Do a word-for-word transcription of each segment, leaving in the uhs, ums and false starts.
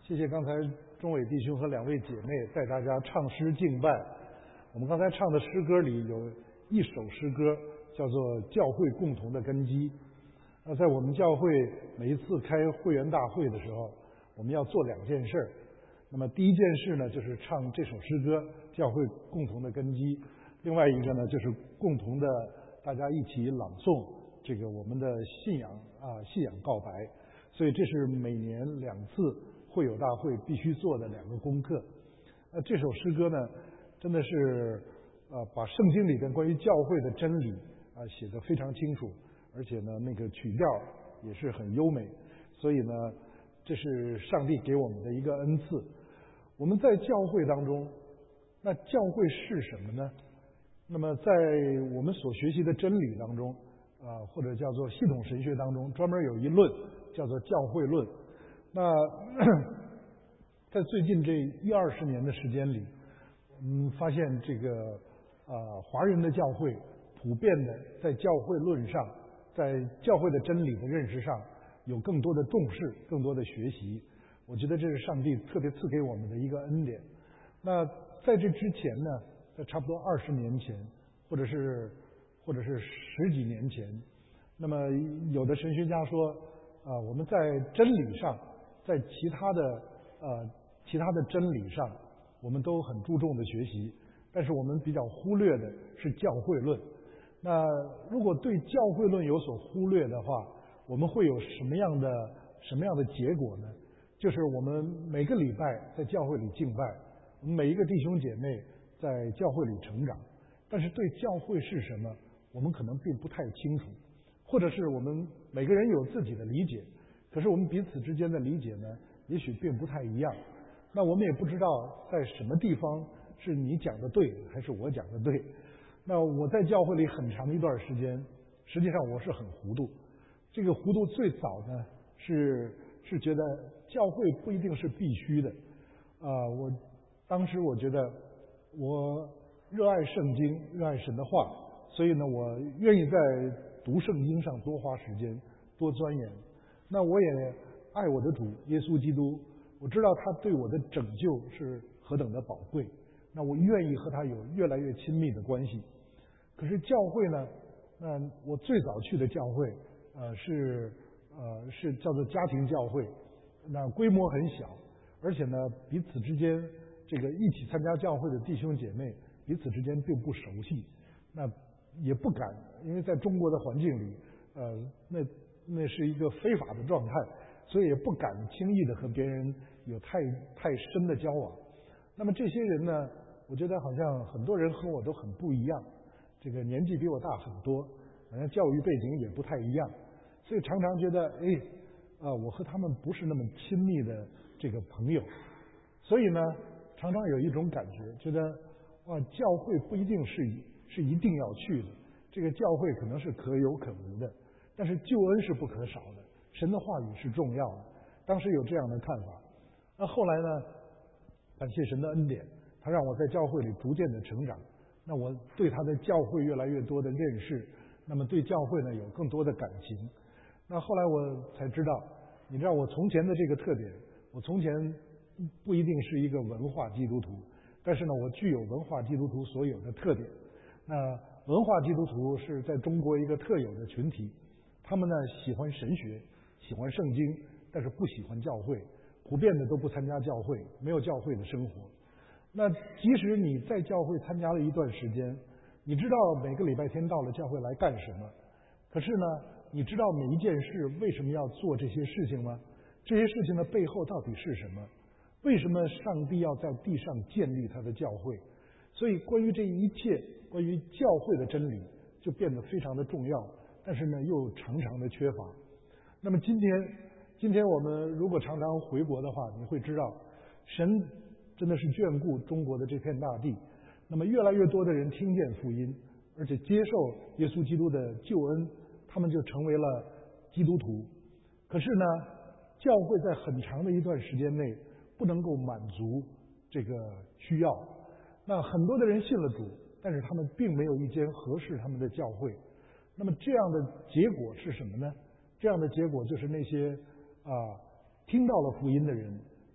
谢谢刚才钟伟弟兄和两位姐妹带大家唱诗敬拜。我们刚才唱的诗歌里有一首诗歌叫做《教会共同的根基》。那在我们教会每一次开会员大会的时候，我们要做两件事。那么第一件事呢，就是唱这首诗歌《教会共同的根基》；另外一个呢，就是共同的大家一起朗诵这个我们的信仰啊信仰告白。所以这是每年两次会友大会必须做的两个功课。那这首诗歌呢，真的是呃把圣经里边关于教会的真理啊写得非常清楚，而且呢那个曲调也是很优美。所以呢，这是上帝给我们的一个恩赐。我们在教会当中，那教会是什么呢？那么在我们所学习的真理当中啊，或者叫做系统神学当中，专门有一论叫做教会论。那在最近这一二十年的时间里，嗯，发现这个啊华人的教会普遍的在教会论上，在教会的真理的认识上有更多的重视，更多的学习。我觉得这是上帝特别赐给我们的一个恩典。那在这之前呢，在差不多二十年前，或者是或者是十几年前，那么有的神学家说啊，我们在真理上，在其他的呃其他的真理上，我们都很注重的学习，但是我们比较忽略的是教会论。那如果对教会论有所忽略的话，我们会有什么样的什么样的结果呢？就是我们每个礼拜在教会里敬拜，我们每一个弟兄姐妹在教会里成长，但是对教会是什么，我们可能并不太清楚，或者是我们每个人有自己的理解，可是我们彼此之间的理解呢，也许并不太一样。那我们也不知道在什么地方是你讲的对，还是我讲的对。那我在教会里很长一段时间，实际上我是很糊涂。这个糊涂最早呢，是是觉得教会不一定是必须的。啊、呃，我当时我觉得我热爱圣经，热爱神的话，所以呢，我愿意在读圣经上多花时间，多钻研。那我也爱我的主耶稣基督，我知道他对我的拯救是何等的宝贵，那我愿意和他有越来越亲密的关系。可是教会呢，那我最早去的教会，呃，是呃是叫做家庭教会，那规模很小，而且呢，彼此之间这个一起参加教会的弟兄姐妹彼此之间并不熟悉，那也不敢，因为在中国的环境里，呃，那那是一个非法的状态，所以也不敢轻易的和别人有太太深的交往。那么这些人呢，我觉得好像很多人和我都很不一样，这个年纪比我大很多，好像教育背景也不太一样，所以常常觉得，哎，啊、呃，我和他们不是那么亲密的这个朋友，所以呢，常常有一种感觉，觉得啊，教会不一定是是一定要去的，这个教会可能是可有可无的，但是救恩是不可少的，神的话语是重要的。当时有这样的看法。那后来呢，感谢神的恩典，他让我在教会里逐渐的成长，那我对他的教会越来越多的认识，那么对教会呢有更多的感情。那后来我才知道，你知道我从前的这个特点，我从前不一定是一个文化基督徒，但是呢，我具有文化基督徒所有的特点。那文化基督徒是在中国一个特有的群体，他们呢喜欢神学，喜欢圣经，但是不喜欢教会，普遍的都不参加教会，没有教会的生活。那即使你在教会参加了一段时间，你知道每个礼拜天到了教会来干什么，可是呢，你知道每一件事为什么要做这些事情吗？这些事情的背后到底是什么？为什么上帝要在地上建立他的教会？所以关于这一切，关于教会的真理就变得非常的重要，但是呢又常常的缺乏。那么今天今天我们如果常常回国的话，你会知道神真的是眷顾中国的这片大地，那么越来越多的人听见福音，而且接受耶稣基督的救恩，他们就成为了基督徒。可是呢，教会在很长的一段时间内不能够满足这个需要，那很多的人信了主，但是他们并没有一间合适他们的教会。那么这样的结果是什么呢？这样的结果就是那些啊听到了福音的人，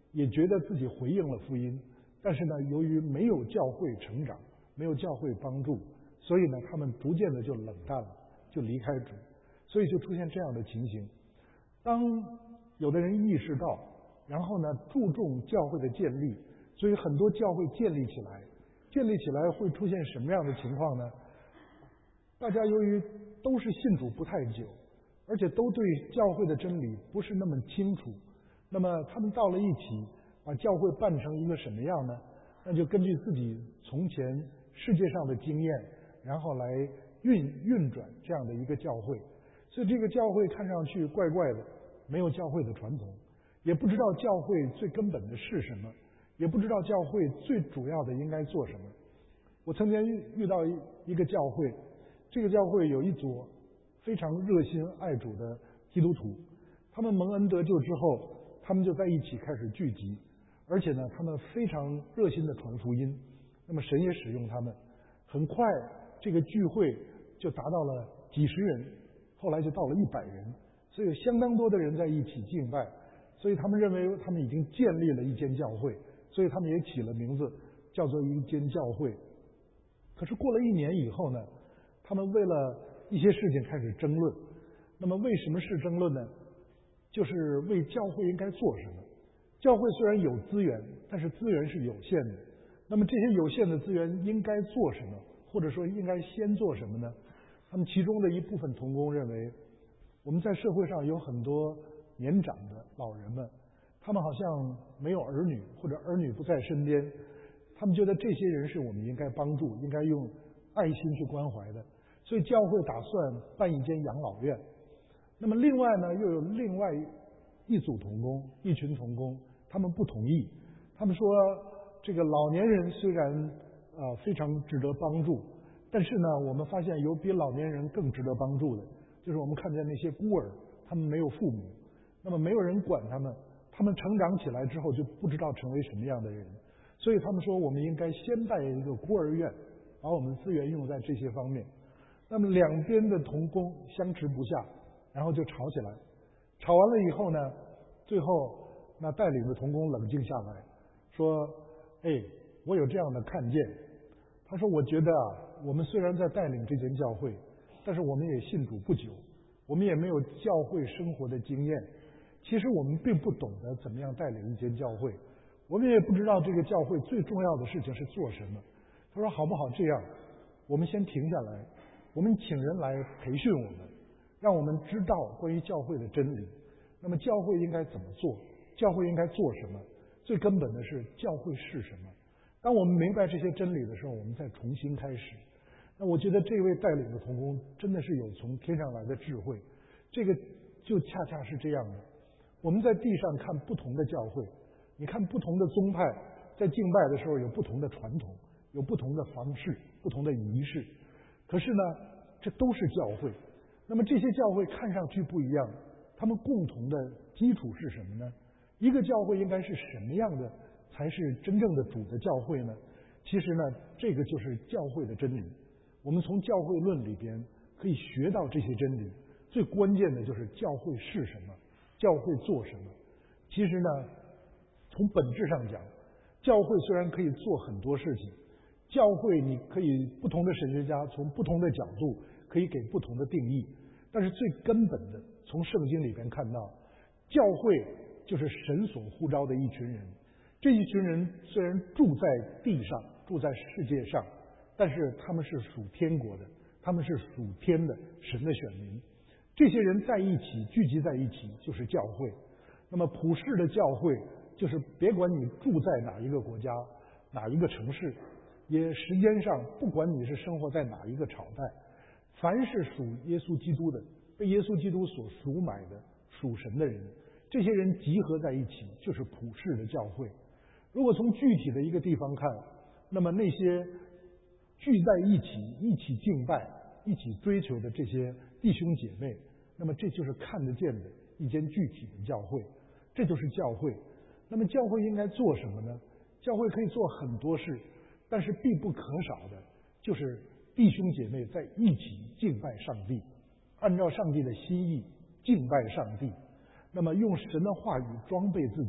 也觉得自己回应了福音，但是呢，由于没有教会成长，没有教会帮助，所以呢，他们逐渐的就冷淡了，就离开主，所以就出现这样的情形。当有的人意识到，然后呢，注重教会的建立，所以很多教会建立起来，建立起来会出现什么样的情况呢？大家由于都是信主不太久，而且都对教会的真理不是那么清楚，那么他们到了一起，把教会办成一个什么样呢？那就根据自己从前世界上的经验，然后来运运转这样的一个教会。所以这个教会看上去怪怪的，没有教会的传统，也不知道教会最根本的是什么，也不知道教会最主要的应该做什么。我曾经遇到一个教会，这个教会有一组非常热心爱主的基督徒，他们蒙恩得救之后，他们就在一起开始聚集，而且呢，他们非常热心的传福音。那么神也使用他们，很快这个聚会就达到了几十人，后来就到了一百人，所以有相当多的人在一起敬拜。所以他们认为他们已经建立了一间教会，所以他们也起了名字，叫做一间教会。可是过了一年以后呢，他们为了一些事情开始争论。那么为什么是争论呢？就是为教会应该做什么。教会虽然有资源，但是资源是有限的。那么这些有限的资源应该做什么，或者说应该先做什么呢？他们其中的一部分同工认为，我们在社会上有很多年长的老人们，他们好像没有儿女，或者儿女不在身边，他们觉得这些人是我们应该帮助，应该用爱心去关怀的。所以教会打算办一间养老院。那么另外呢，又有另外一组同工，一群同工，他们不同意。他们说，这个老年人虽然呃非常值得帮助，但是呢，我们发现有比老年人更值得帮助的，就是我们看见那些孤儿，他们没有父母，那么没有人管他们，他们成长起来之后就不知道成为什么样的人。所以他们说，我们应该先办一个孤儿院，把我们资源用在这些方面。那么两边的同工相持不下，然后就吵起来。吵完了以后呢，最后那带领的同工冷静下来，说：“哎，我有这样的看见。”他说：“我觉得啊，我们虽然在带领这间教会，但是我们也信主不久，我们也没有教会生活的经验。其实我们并不懂得怎么样带领一间教会，我们也不知道这个教会最重要的事情是做什么。”他说：“好不好这样？我们先停下来。”我们请人来培训我们，让我们知道关于教会的真理。那么教会应该怎么做？教会应该做什么？最根本的是教会是什么？当我们明白这些真理的时候，我们再重新开始。那我觉得这位带领的同工真的是有从天上来的智慧。这个就恰恰是这样的。我们在地上看不同的教会，你看不同的宗派在敬拜的时候有不同的传统，有不同的方式，不同的仪式。可是呢，这都是教会。那么这些教会看上去不一样，他们共同的基础是什么呢？一个教会应该是什么样的才是真正的主的教会呢？其实呢，这个就是教会的真理。我们从教会论里边可以学到这些真理。最关键的就是教会是什么，教会做什么。其实呢，从本质上讲，教会虽然可以做很多事情，教会你可以不同的神学家从不同的角度可以给不同的定义，但是最根本的从圣经里边看到，教会就是神所呼召的一群人。这一群人虽然住在地上，住在世界上，但是他们是属天国的，他们是属天的神的选民。这些人在一起聚集在一起就是教会。那么普世的教会就是别管你住在哪一个国家，哪一个城市，也时间上不管你是生活在哪一个朝代，凡是属耶稣基督的，被耶稣基督所赎买的属神的人，这些人集合在一起就是普世的教会。如果从具体的一个地方看，那么那些聚在一起一起敬拜一起追求的这些弟兄姐妹，那么这就是看得见的一间具体的教会，这就是教会。那么教会应该做什么呢？教会可以做很多事，但是必不可少的就是弟兄姐妹在一起敬拜上帝，按照上帝的心意敬拜上帝。那么用神的话语装备自己，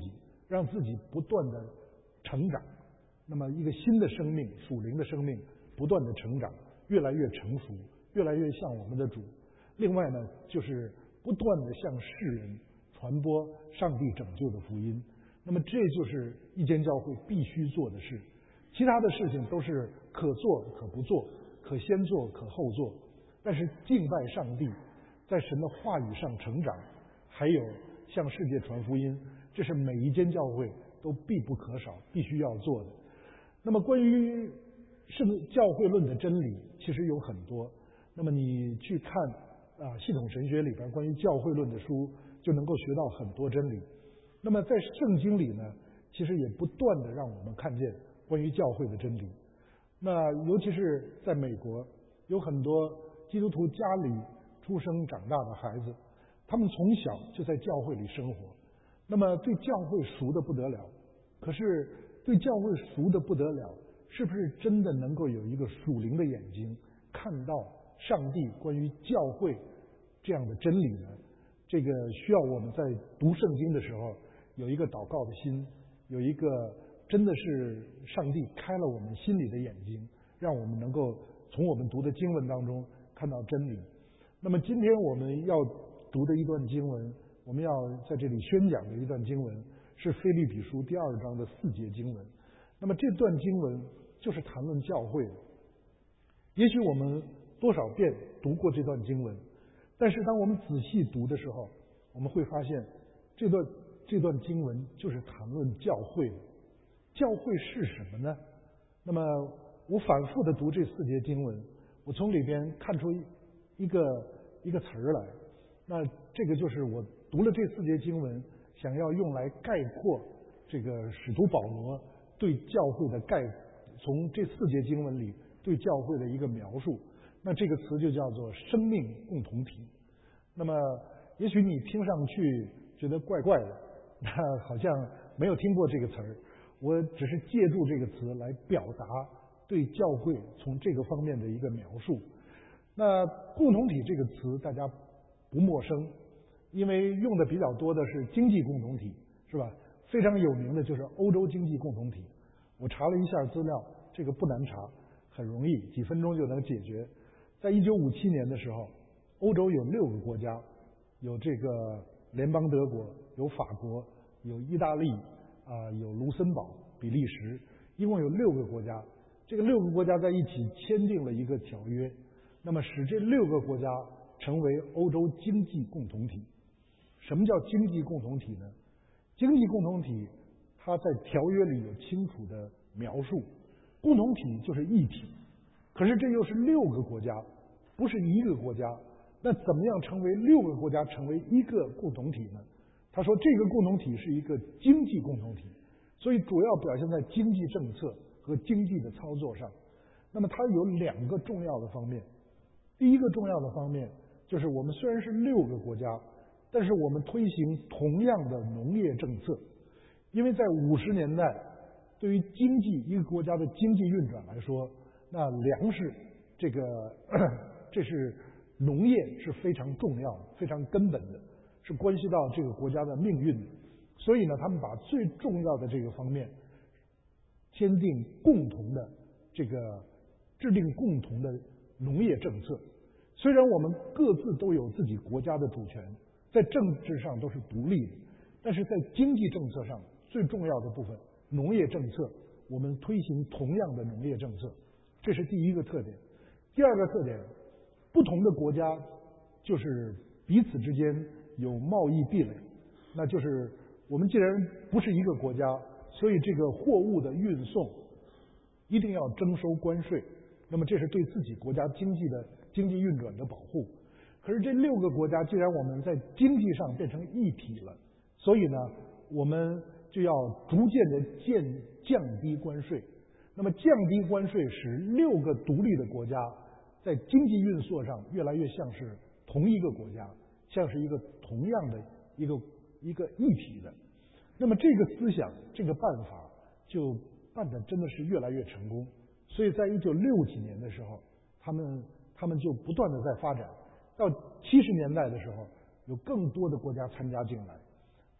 让自己不断的成长。那么一个新的生命，属灵的生命不断的成长，越来越成熟，越来越像我们的主。另外呢，就是不断的向世人传播上帝拯救的福音。那么这就是一间教会必须做的事，其他的事情都是可做可不做，可先做可后做。但是敬拜上帝，在神的话语上成长，还有向世界传福音，这是每一间教会都必不可少、必须要做的。那么关于圣教会论的真理，其实有很多。那么你去看啊，系统神学里边关于教会论的书，就能够学到很多真理。那么在圣经里呢，其实也不断的让我们看见关于教会的真理。那尤其是在美国，有很多基督徒家里出生长大的孩子，他们从小就在教会里生活，那么对教会熟得不得了。可是对教会熟得不得了，是不是真的能够有一个属灵的眼睛看到上帝关于教会这样的真理呢？这个需要我们在读圣经的时候有一个祷告的心，有一个真的是上帝开了我们心里的眼睛，让我们能够从我们读的经文当中看到真理。那么今天我们要读的一段经文，我们要在这里宣讲的一段经文，是腓立比书第二章的四节经文。那么这段经文就是谈论教会的。也许我们多少遍读过这段经文，但是当我们仔细读的时候，我们会发现这段这段经文就是谈论教会的。教会是什么呢？那么我反复的读这四节经文，我从里边看出一个一个词儿来。那这个就是我读了这四节经文，想要用来概括这个使徒保罗对教会的概，从这四节经文里对教会的一个描述。那这个词就叫做生命共同体。那么也许你听上去觉得怪怪的，那好像没有听过这个词儿，我只是借助这个词来表达对教会从这个方面的一个描述。那共同体这个词大家不陌生，因为用的比较多的是经济共同体，是吧？非常有名的就是欧洲经济共同体。我查了一下资料，这个不难查，很容易，几分钟就能解决。在一九五七年的时候，欧洲有六个国家，有这个联邦德国，有法国，有意大利，啊，有卢森堡、比利时，一共有六个国家。这个六个国家在一起签订了一个条约，那么使这六个国家成为欧洲经济共同体。什么叫经济共同体呢？经济共同体它在条约里有清楚的描述，共同体就是一体，可是这又是六个国家，不是一个国家。那怎么样成为六个国家成为一个共同体呢？他说这个共同体是一个经济共同体，所以主要表现在经济政策和经济的操作上。那么它有两个重要的方面。第一个重要的方面就是我们虽然是六个国家，但是我们推行同样的农业政策。因为在五十年代，对于经济一个国家的经济运转来说，那粮食这个这是农业是非常重要的，非常根本的，是关系到这个国家的命运的。所以呢，他们把最重要的这个方面签订共同的这个制定共同的农业政策。虽然我们各自都有自己国家的主权，在政治上都是独立的，但是在经济政策上最重要的部分农业政策，我们推行同样的农业政策，这是第一个特点。第二个特点，不同的国家就是彼此之间有贸易壁垒，那就是我们既然不是一个国家，所以这个货物的运送一定要征收关税，那么这是对自己国家经济的经济运转的保护。可是这六个国家既然我们在经济上变成一体了，所以呢我们就要逐渐的降降低关税。那么降低关税使六个独立的国家在经济运作上越来越像是同一个国家，像是一个同样的一个一个一体的。那么这个思想这个办法就办得真的是越来越成功。所以在一九六几年的时候，他们他们就不断的在发展，到七十年代的时候有更多的国家参加进来。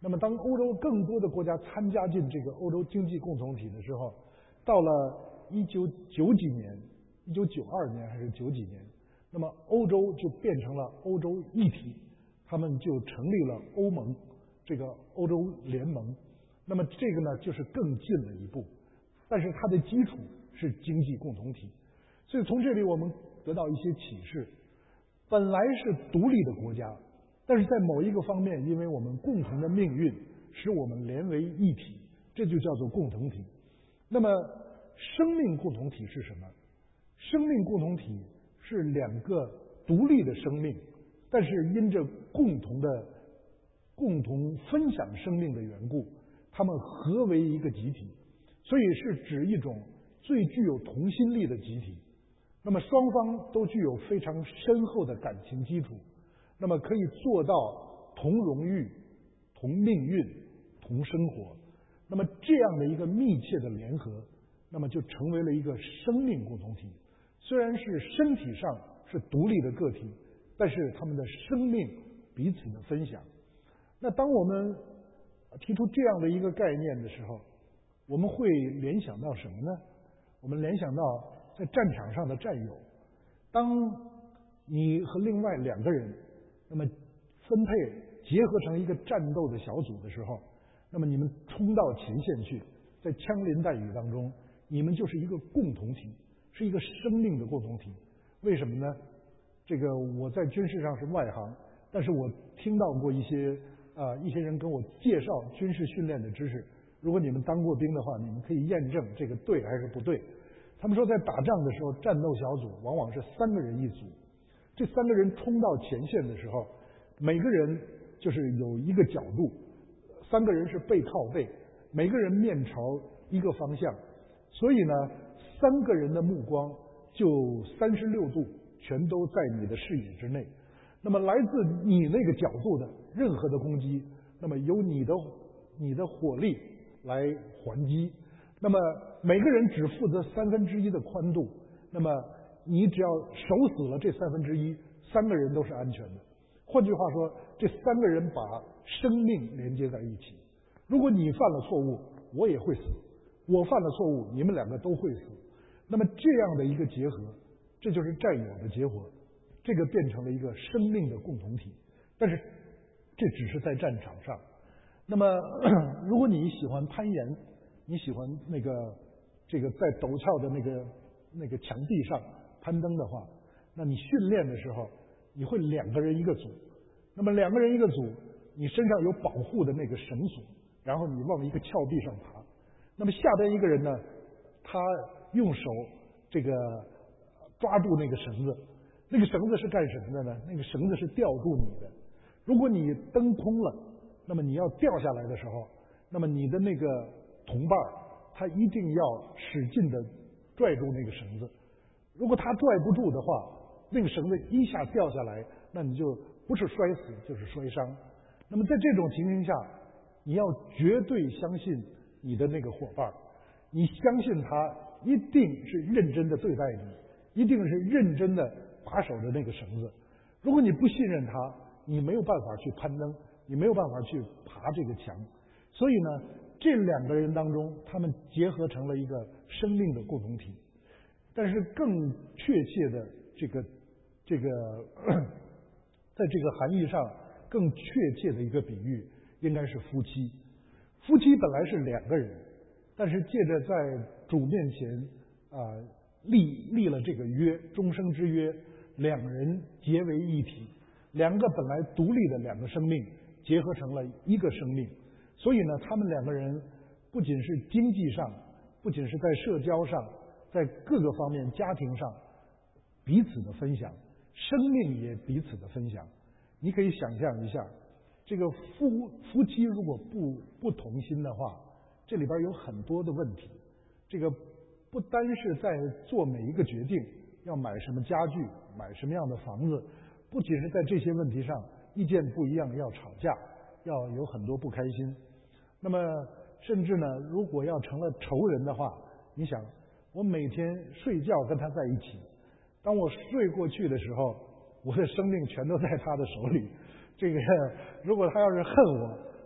那么当欧洲更多的国家参加进这个欧洲经济共同体的时候，到了一九九几年，一九九二年还是九几年，那么欧洲就变成了欧洲一体，他们就成立了欧盟，这个欧洲联盟。那么这个呢，就是更进了一步，但是它的基础是经济共同体。所以从这里我们得到一些启示，本来是独立的国家，但是在某一个方面，因为我们共同的命运，使我们连为一体，这就叫做共同体。那么生命共同体是什么？生命共同体是两个独立的生命，但是因着共同的共同分享生命的缘故，他们合为一个集体，所以是指一种最具有同心力的集体。那么双方都具有非常深厚的感情基础，那么可以做到同荣誉、同命运、同生活。那么这样的一个密切的联合，那么就成为了一个生命共同体。虽然是身体上是独立的个体，但是他们的生命彼此的分享。那当我们提出这样的一个概念的时候，我们会联想到什么呢？我们联想到在战场上的战友。当你和另外两个人那么分配结合成一个战斗的小组的时候，那么你们冲到前线去，在枪林弹雨当中，你们就是一个共同体，是一个生命的共同体。为什么呢？这个我在军事上是外行，但是我听到过一些啊、呃、一些人跟我介绍军事训练的知识。如果你们当过兵的话，你们可以验证这个对还是不对。他们说在打仗的时候，战斗小组往往是三个人一组，这三个人冲到前线的时候，每个人就是有一个角度，三个人是背靠背，每个人面朝一个方向，所以呢，三个人的目光就三十六度全都在你的视野之内。那么来自你那个角度的任何的攻击，那么由你的你的火力来还击。那么每个人只负责三分之一的宽度，那么你只要守死了这三分之一，三个人都是安全的。换句话说，这三个人把生命连接在一起。如果你犯了错误，我也会死；我犯了错误，你们两个都会死。那么这样的一个结合，这就是战友的结合，这个变成了一个生命的共同体。但是这只是在战场上。那么如果你喜欢攀岩，你喜欢那个这个在陡峭的那个那个墙壁上攀登的话，那你训练的时候，你会两个人一个组。那么两个人一个组，你身上有保护的那个绳索，然后你往一个峭壁上爬。那么下边一个人呢，他用手这个抓住那个绳子，那个绳子是干什么的呢？那个绳子是吊住你的。如果你登空了，那么你要掉下来的时候，那么你的那个同伴他一定要使劲的拽住那个绳子。如果他拽不住的话，那个绳子一下掉下来，那你就不是摔死就是摔伤。那么在这种情形下，你要绝对相信你的那个伙伴，你相信他一定是认真的对待你，一定是认真的把守着那个绳子。如果你不信任他，你没有办法去攀登，你没有办法去爬这个墙。所以呢，这两个人当中，他们结合成了一个生命的共同体。但是更确切的这个这个在这个含义上更确切的一个比喻应该是夫妻。夫妻本来是两个人，但是借着在主面前啊、呃、立立了这个约，终生之约，两人结为一体，两个本来独立的两个生命结合成了一个生命。所以呢，他们两个人不仅是经济上，不仅是在社交上，在各个方面家庭上彼此的分享，生命也彼此的分享。你可以想象一下，这个夫夫妻如果不不同心的话，这里边有很多的问题。这个不单是在做每一个决定，要买什么家具，买什么样的房子，不仅是在这些问题上意见不一样要吵架，要有很多不开心。那么甚至呢，如果要成了仇人的话，你想我每天睡觉跟他在一起，当我睡过去的时候，我的生命全都在他的手里。这个如果他要是恨我，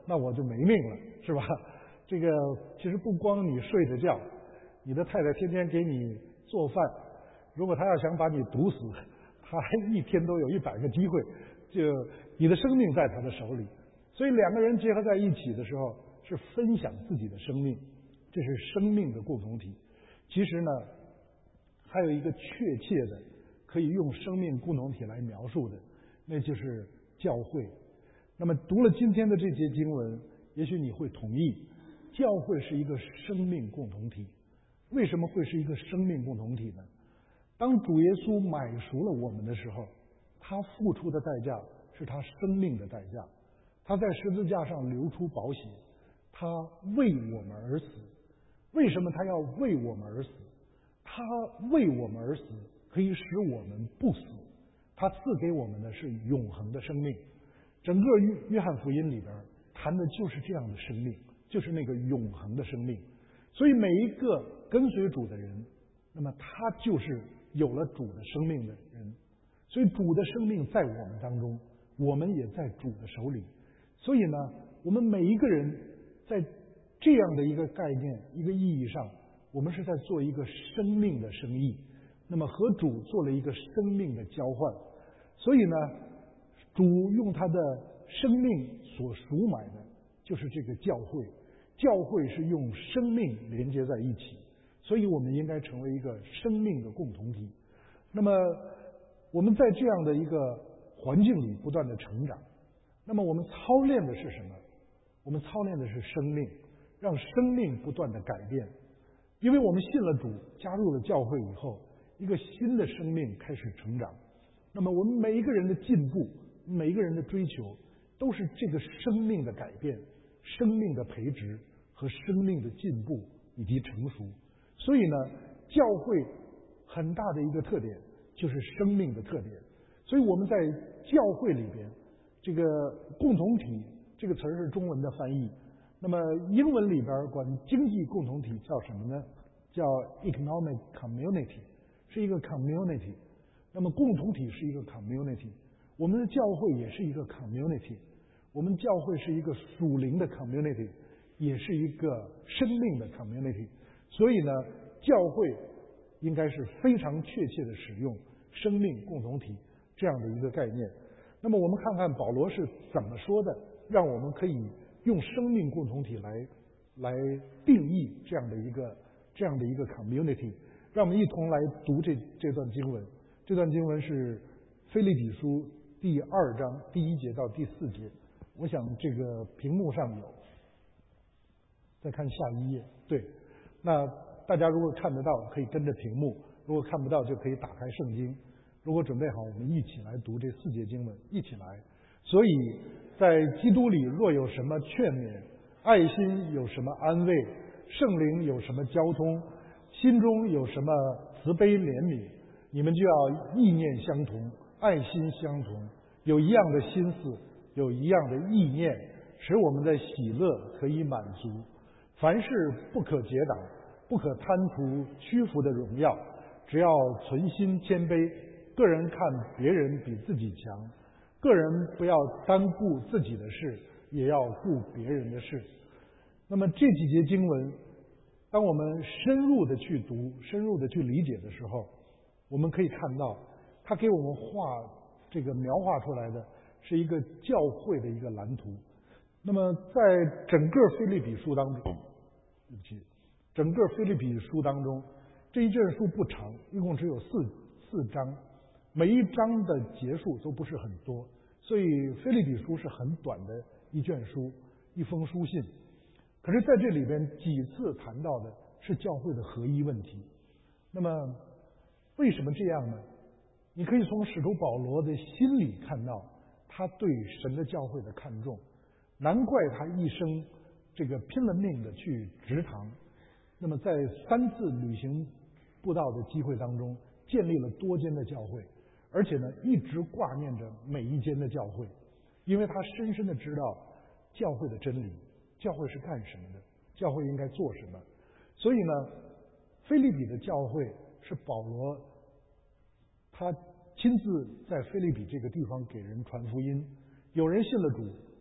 那我就没命了，是吧？这个其实不光你睡着觉，你的太太天天给你做饭，如果她要想把你毒死，她一天都有一百个机会，就你的生命在她的手里。所以两个人结合在一起的时候，是分享自己的生命，这是生命的共同体。其实呢，还有一个确切的可以用生命共同体来描述的，那就是教会。那么读了今天的这节经文，也许你会同意，教会是一个生命共同体。为什么会是一个生命共同体呢？当主耶稣买赎了我们的时候，他付出的代价是他生命的代价，他在十字架上流出宝血，他为我们而死。为什么他要为我们而死？他为我们而死，可以使我们不死。他赐给我们的是永恒的生命。整个约约翰福音里边谈的就是这样的生命，就是那个永恒的生命。所以每一个跟随主的人，那么他就是有了主的生命的人。所以主的生命在我们当中，我们也在主的手里。所以呢，我们每一个人在这样的一个概念、一个意义上，我们是在做一个生命的生意，那么和主做了一个生命的交换。所以呢，主用他的生命所赎买的就是这个教会。教会是用生命连接在一起，所以我们应该成为一个生命的共同体。那么我们在这样的一个环境里不断的成长，那么我们操练的是什么？我们操练的是生命，让生命不断的改变。因为我们信了主，加入了教会以后，一个新的生命开始成长。那么我们每一个人的进步，每一个人的追求，都是这个生命的改变、生命的培植和生命的进步以及成熟。所以呢，教会很大的一个特点就是生命的特点。所以我们在教会里边，这个共同体这个词儿是中文的翻译，那么英文里边管经济共同体叫什么呢？叫 economic community， 是一个 community。那么共同体是一个 community， 我们的教会也是一个 community， 我们教会是一个属灵的 community， 也是一个生命的 community。所以呢，教会应该是非常确切的使用生命共同体这样的一个概念。那么我们看看保罗是怎么说的，让我们可以用生命共同体来来定义这样的一个这样的一个 community。让我们一同来读这这段经文。这段经文是腓立比书第二章第一节到第四节，我想这个屏幕上有，再看下一页。对，那大家如果看得到，可以跟着屏幕；如果看不到，就可以打开圣经。如果准备好，我们一起来读这四节经文，一起来。所以在基督里若有什么劝勉，爱心有什么安慰，圣灵有什么交通，心中有什么慈悲怜悯，你们就要意念相同，爱心相同，有一样的心思，有一样的意念，使我们的喜乐可以满足。凡事不可结党，不可贪图屈服的荣耀，只要存心谦卑，个人看别人比自己强，个人不要单顾自己的事，也要顾别人的事。那么这几节经文，当我们深入的去读、深入的去理解的时候，我们可以看到，它给我们画这个描画出来的是一个教会的一个蓝图。那么在整个腓立比书当中，对不起，整个腓立比书当中，这一卷书不长，一共只有四四章，每一章的结束都不是很多，所以腓立比书是很短的一卷书，一封书信。可是在这里边几次谈到的是教会的合一问题。那么为什么这样呢？你可以从使徒保罗的心里看到他对神的教会的看重，难怪他一生这个拼了命的去植堂。那么在三次旅行布道的机会当中，建立了多间的教会，而且呢一直挂念着每一间的教会，因为他深深的知道教会的真理，教会是干什么的，教会应该做什么。所以呢，腓立比的教会是保罗他亲自在腓立比这个地方给人传福音，有人信了主，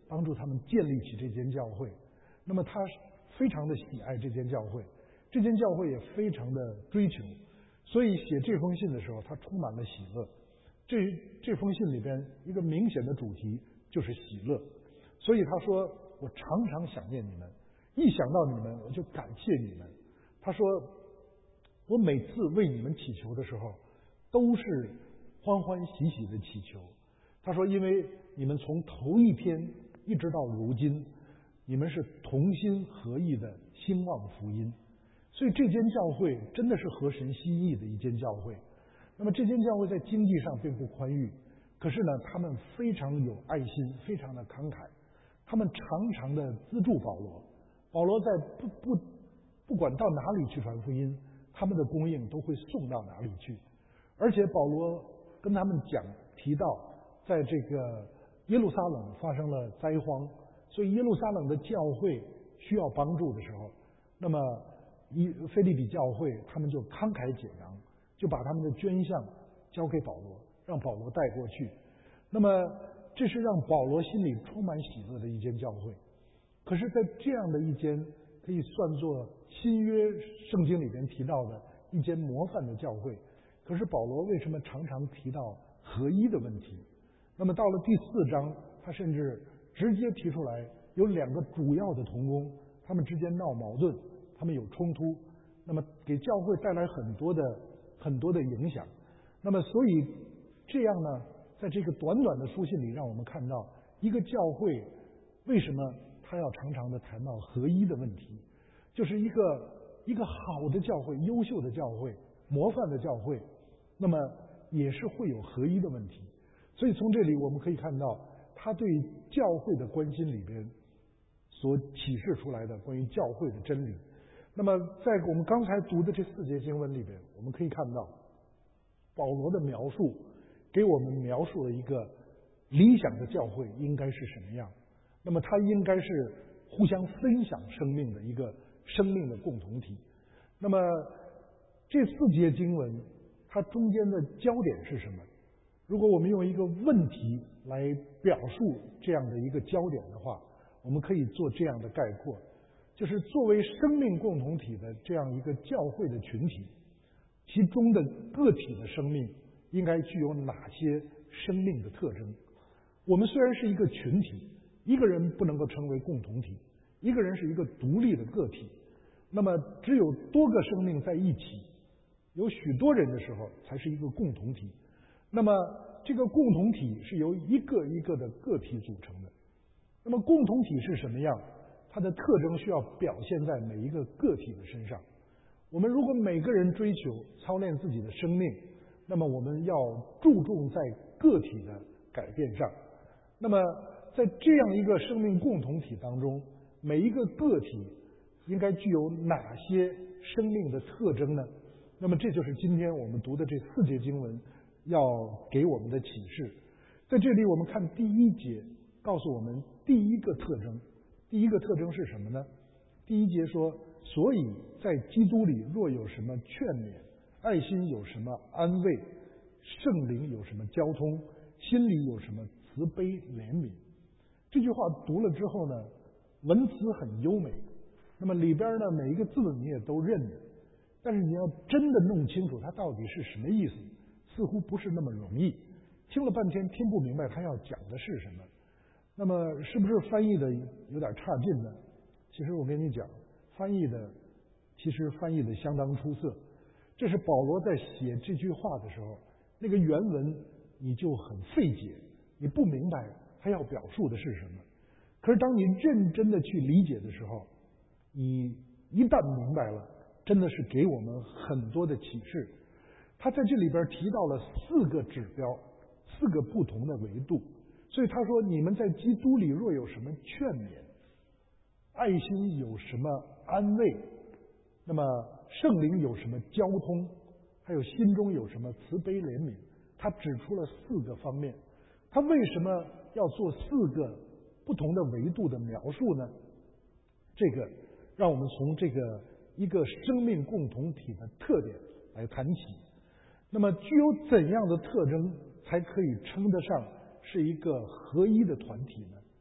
帮助他们建立起这间教会。那么他非常的喜爱这间教会，这间教会也非常的追求，所以写这封信的时候，他充满了喜乐。这这封信里边一个明显的主题就是喜乐，所以他说：“我常常想念你们，一想到你们，我就感谢你们。”他说：“我每次为你们祈求的时候，都是欢欢喜喜的祈求。”他说：“因为你们从头一天一直到如今，你们是同心合意的兴旺福音，所以这间教会真的是合神心意的一间教会。那么这间教会在经济上并不宽裕，可是呢，他们非常有爱心，非常的慷慨，他们常常的资助保罗。保罗在不不不管到哪里去传福音，他们的供应都会送到哪里去。而且保罗跟他们讲提到，在这个耶路撒冷发生了灾荒，所以耶路撒冷的教会需要帮助的时候，那么以腓立比教会他们就慷慨解囊，就把他们的捐项交给保罗，让保罗带过去。那么这是让保罗心里充满喜乐的一间教会。可是在这样的一间可以算作新约圣经里边提到的一间模范的教会，可是保罗为什么常常提到合一的问题？那么到了第四章，他甚至直接提出来，有两个主要的同工，他们之间闹矛盾，他们有冲突，那么给教会带来很多的很多的影响。那么所以这样呢，在这个短短的书信里，让我们看到一个教会为什么他要常常的谈到合一的问题，就是一个一个好的教会、优秀的教会、模范的教会，那么也是会有合一的问题。所以从这里我们可以看到，他对教会的关心里边所启示出来的关于教会的真理。那么在我们刚才读的这四节经文里边，我们可以看到保罗的描述给我们描述了一个理想的教会应该是什么样。那么它应该是互相分享生命的一个生命的共同体。那么这四节经文它中间的焦点是什么？如果我们用一个问题来表述这样的一个焦点的话，我们可以做这样的概括，就是作为生命共同体的这样一个教会的群体，其中的个体的生命应该具有哪些生命的特征？我们虽然是一个群体，一个人不能够成为共同体，一个人是一个独立的个体，那么只有多个生命在一起，有许多人的时候才是一个共同体。那么这个共同体是由一个一个的个体组成的。那么共同体是什么样？它的特征需要表现在每一个个体的身上。我们如果每个人追求操练自己的生命，那么我们要注重在个体的改变上。那么在这样一个生命共同体当中，每一个个体应该具有哪些生命的特征呢？那么这就是今天我们读的这四节经文要给我们的启示。在这里我们看第一节，告诉我们第一个特征。第一个特征是什么呢？第一节说，所以在基督里若有什么劝勉，爱心有什么安慰，圣灵有什么交通，心里有什么慈悲怜悯。这句话读了之后呢，文词很优美，那么里边呢每一个字你也都认得，但是你要真的弄清楚它到底是什么意思，似乎不是那么容易。听了半天听不明白他要讲的是什么。那么是不是翻译的有点差劲呢？其实我跟你讲，翻译的其实翻译的相当出色。这是保罗在写这句话的时候，那个原文你就很费解，你不明白他要表述的是什么。可是当你认真的去理解的时候，你一旦明白了，真的是给我们很多的启示。他在这里边提到了四个指标，四个不同的维度。所以他说，你们在基督里若有什么劝勉，爱心有什么安慰，那么圣灵有什么交通，还有心中有什么慈悲怜悯。他指出了四个方面。他为什么要做四个不同的维度的描述呢？这个让我们从这个一个生命共同体的特点来谈起。那么具有怎样的特征才可以称得上是一个合一的团体呢？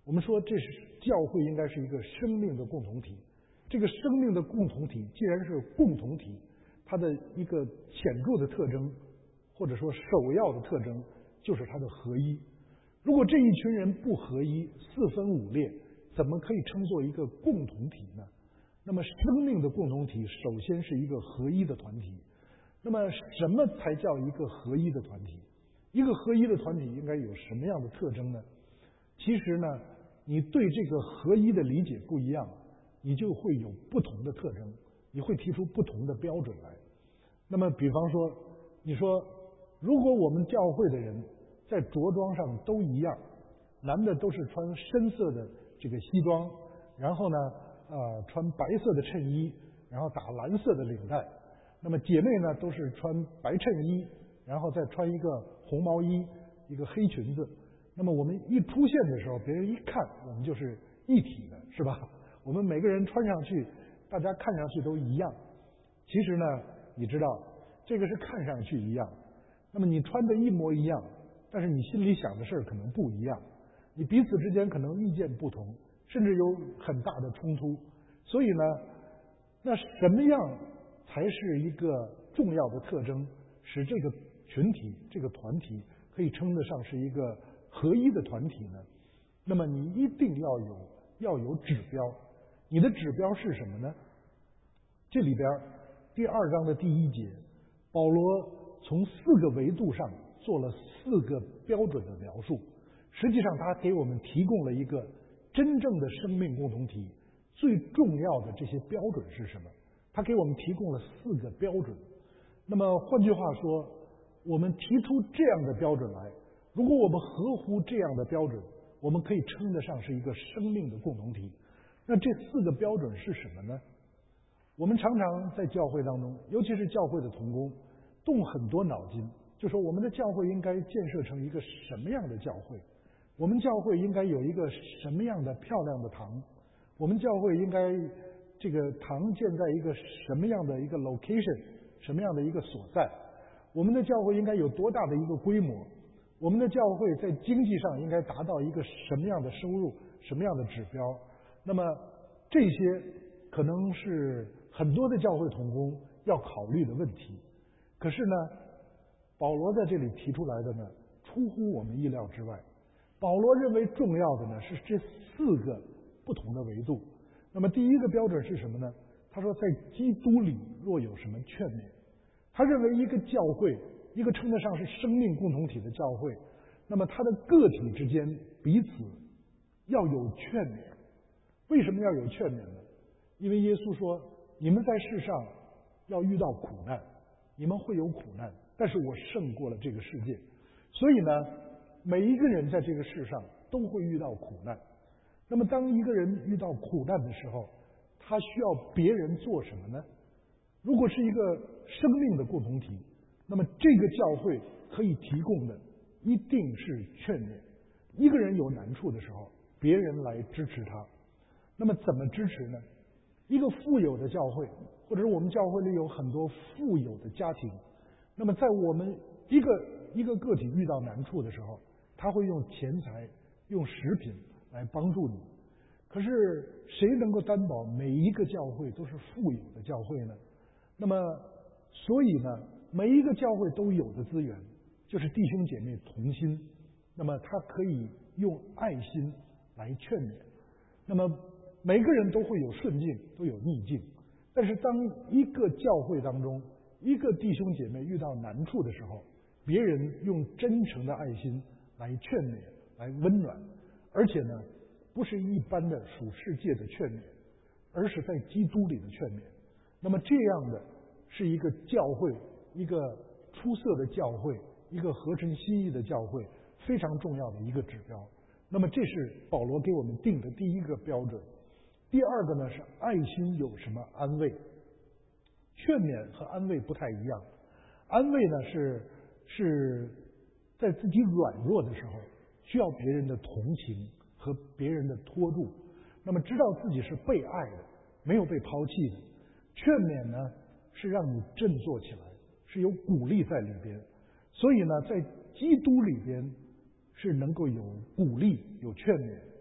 我们说这是教会应该是一个生命的共同体。这个生命的共同体既然是共同体，它的一个显著的特征，或者说首要的特征，就是它的合一。如果这一群人不合一，四分五裂，怎么可以称作一个共同体呢？那么生命的共同体首先是一个合一的团体。那么什么才叫一个合一的团体？一个合一的团体应该有什么样的特征呢？其实呢，你对这个合一的理解不一样，你就会有不同的特征，你会提出不同的标准来。那么比方说，你说如果我们教会的人在着装上都一样，男的都是穿深色的这个西装，然后呢呃穿白色的衬衣，然后打蓝色的领带，那么姐妹呢都是穿白衬衣，然后再穿一个红毛衣，一个黑裙子。那么我们一出现的时候，别人一看我们就是一体的，是吧？我们每个人穿上去，大家看上去都一样。其实呢，你知道这个是看上去一样，那么你穿的一模一样，但是你心里想的事儿可能不一样，你彼此之间可能意见不同，甚至有很大的冲突。所以呢，那什么样才是一个重要的特征，使这个群体、这个团体可以称得上是一个合一的团体呢？那么你一定要有要有指标。你的指标是什么呢？这里边第二章的第一节，保罗从四个维度上做了四个标准的描述。实际上他给我们提供了一个真正的生命共同体最重要的这些标准是什么？他给我们提供了四个标准。那么换句话说，我们提出这样的标准来，如果我们合乎这样的标准，我们可以称得上是一个生命的共同体。那这四个标准是什么呢？我们常常在教会当中，尤其是教会的同工，动很多脑筋，就说我们的教会应该建设成一个什么样的教会，我们教会应该有一个什么样的漂亮的堂，我们教会应该这个堂建在一个什么样的一个 location， 什么样的一个所在，我们的教会应该有多大的一个规模，我们的教会在经济上应该达到一个什么样的收入，什么样的指标。那么这些可能是很多的教会同工要考虑的问题。可是呢，保罗在这里提出来的呢，出乎我们意料之外。保罗认为重要的呢是这四个不同的维度。那么第一个标准是什么呢？他说，在基督里若有什么劝勉。他认为一个教会，一个称得上是生命共同体的教会，那么它的个体之间彼此要有劝勉。为什么要有劝勉呢？因为耶稣说，你们在世上要遇到苦难，你们会有苦难，但是我胜过了这个世界。所以呢，每一个人在这个世上都会遇到苦难。那么当一个人遇到苦难的时候，他需要别人做什么呢？如果是一个生命的共同体，那么这个教会可以提供的一定是劝勉。一个人有难处的时候，别人来支持他。那么怎么支持呢？一个富有的教会，或者是我们教会里有很多富有的家庭，那么在我们一个一个个体遇到难处的时候，他会用钱财、用食品来帮助你。可是谁能够担保每一个教会都是富有的教会呢？那么所以呢，每一个教会都有的资源就是弟兄姐妹同心，那么他可以用爱心来劝勉。那么每个人都会有顺境，都有逆境，但是当一个教会当中一个弟兄姐妹遇到难处的时候，别人用真诚的爱心来劝勉，来温暖，而且呢不是一般的属世界的劝勉，而是在基督里的劝勉。那么这样的是一个教会，一个出色的教会，一个合成心意的教会非常重要的一个指标。那么这是保罗给我们定的第一个标准。第二个呢是爱心有什么安慰。劝勉和安慰不太一样。安慰呢是是在自己软弱的时候需要别人的同情和别人的托住，那么知道自己是被爱的，没有被抛弃的。劝勉呢是让你振作起来，是有鼓励在里边。所以呢在基督里边是能够有鼓励有劝勉。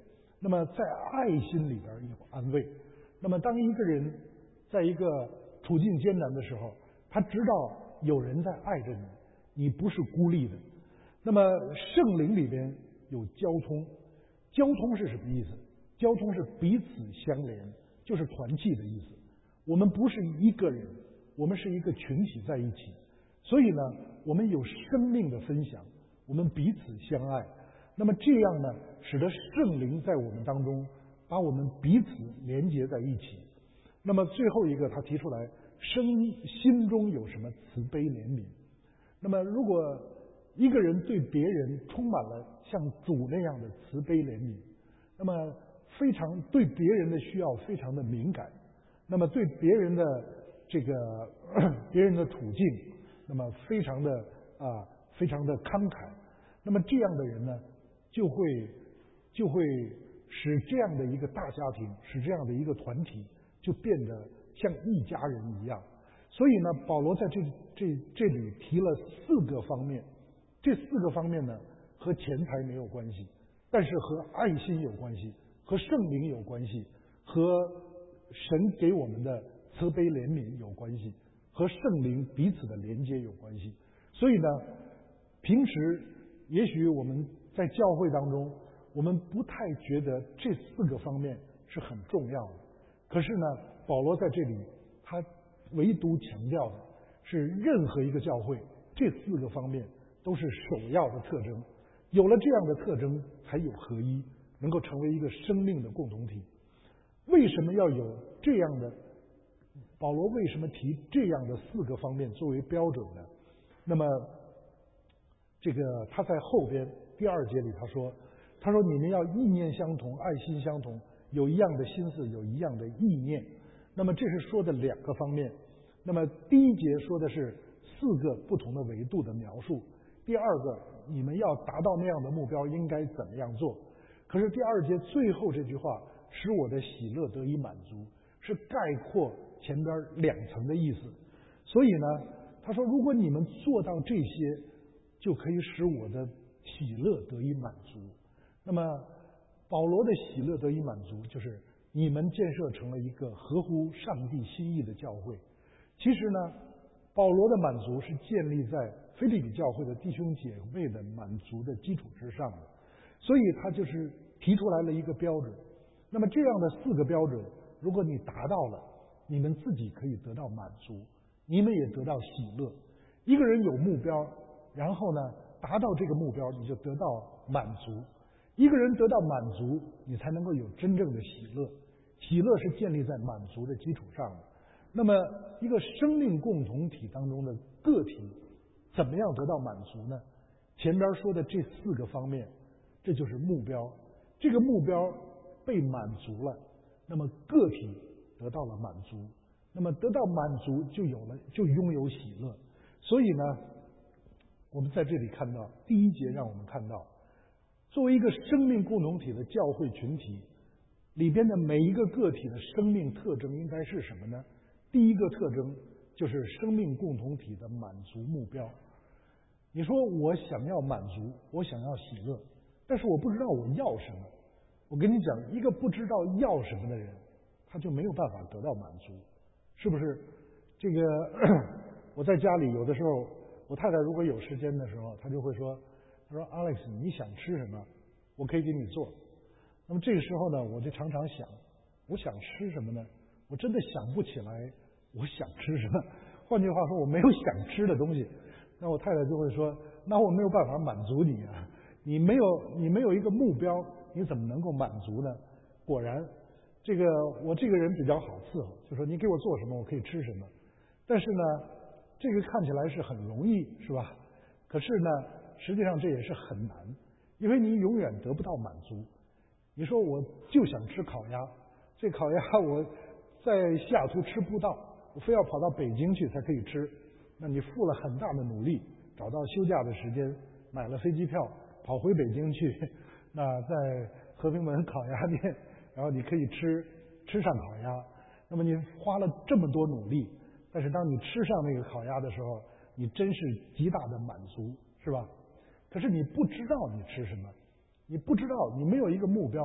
那么在爱心里边有安慰。那么当一个人在一个处境艰难的时候，他知道有人在爱着你，你不是孤立的。那么圣灵里边有交通，交通是什么意思？交通是彼此相连，就是团契的意思。我们不是一个人，我们是一个群体在一起，所以呢，我们有生命的分享，我们彼此相爱。那么这样呢，使得圣灵在我们当中把我们彼此连结在一起。那么最后一个他提出来，生心中有什么慈悲怜悯。那么如果一个人对别人充满了像主那样的慈悲怜悯，那么非常对别人的需要非常的敏感，那么对别人的这个别人的处境，那么非常的啊非常的慷慨，那么这样的人呢，就会就会使这样的一个大家庭，使这样的一个团体就变得像一家人一样。所以呢，保罗在这这这里提了四个方面，这四个方面呢和钱财没有关系，但是和爱心有关系，和圣灵有关系，和神给我们的慈悲怜悯有关系，和圣灵彼此的连接有关系。所以呢，平时也许我们在教会当中，我们不太觉得这四个方面是很重要的，可是呢，保罗在这里他唯独强调的是，任何一个教会这四个方面都是首要的特征，有了这样的特征，才有合一，能够成为一个生命的共同体。为什么要有这样的？保罗为什么提这样的四个方面作为标准呢？那么，这个他在后边第二节里他说，他说你们要意念相同，爱心相同，有一样的心思，有一样的意念。那么这是说的两个方面。那么第一节说的是四个不同的维度的描述，第二个你们要达到那样的目标应该怎么样做。可是第二节最后这句话，使我的喜乐得以满足，是概括前边两层的意思。所以呢，他说如果你们做到这些，就可以使我的喜乐得以满足。那么保罗的喜乐得以满足，就是你们建设成了一个合乎上帝心意的教会。其实呢，保罗的满足是建立在腓立比教会的弟兄姐妹的满足的基础之上的，所以他就是提出来了一个标准。那么这样的四个标准，如果你达到了，你们自己可以得到满足，你们也得到喜乐。一个人有目标，然后呢，达到这个目标，你就得到满足。一个人得到满足，你才能够有真正的喜乐。喜乐是建立在满足的基础上的。那么一个生命共同体当中的个体怎么样得到满足呢？前边说的这四个方面，这就是目标。这个目标被满足了，那么个体得到了满足，那么得到满足就有了，就拥有喜乐。所以呢，我们在这里看到第一节让我们看到，作为一个生命共同体的教会群体里边的每一个个体的生命特征应该是什么呢？第一个特征就是生命共同体的满足目标。你说我想要满足，我想要喜乐，但是我不知道我要什么。我跟你讲，一个不知道要什么的人，他就没有办法得到满足，是不是？这个我在家里有的时候，我太太如果有时间的时候，她就会说，她说 Alex 你想吃什么，我可以给你做。那么这个时候呢，我就常常想，我想吃什么呢？我真的想不起来我想吃什么。换句话说，我没有想吃的东西。那我太太就会说，那我没有办法满足你啊，你没有你没有一个目标，你怎么能够满足呢？果然，这个我这个人比较好伺候，就说你给我做什么，我可以吃什么。但是呢，这个看起来是很容易，是吧？可是呢，实际上这也是很难，因为你永远得不到满足。你说我就想吃烤鸭，这烤鸭我在西雅图吃不到，我非要跑到北京去才可以吃。那你付了很大的努力，找到休假的时间，买了飞机票，跑回北京去，那在和平门烤鸭店，然后你可以吃吃上烤鸭。那么你花了这么多努力，但是当你吃上那个烤鸭的时候，你真是极大的满足，是吧？可是你不知道你吃什么，你不知道，你没有一个目标，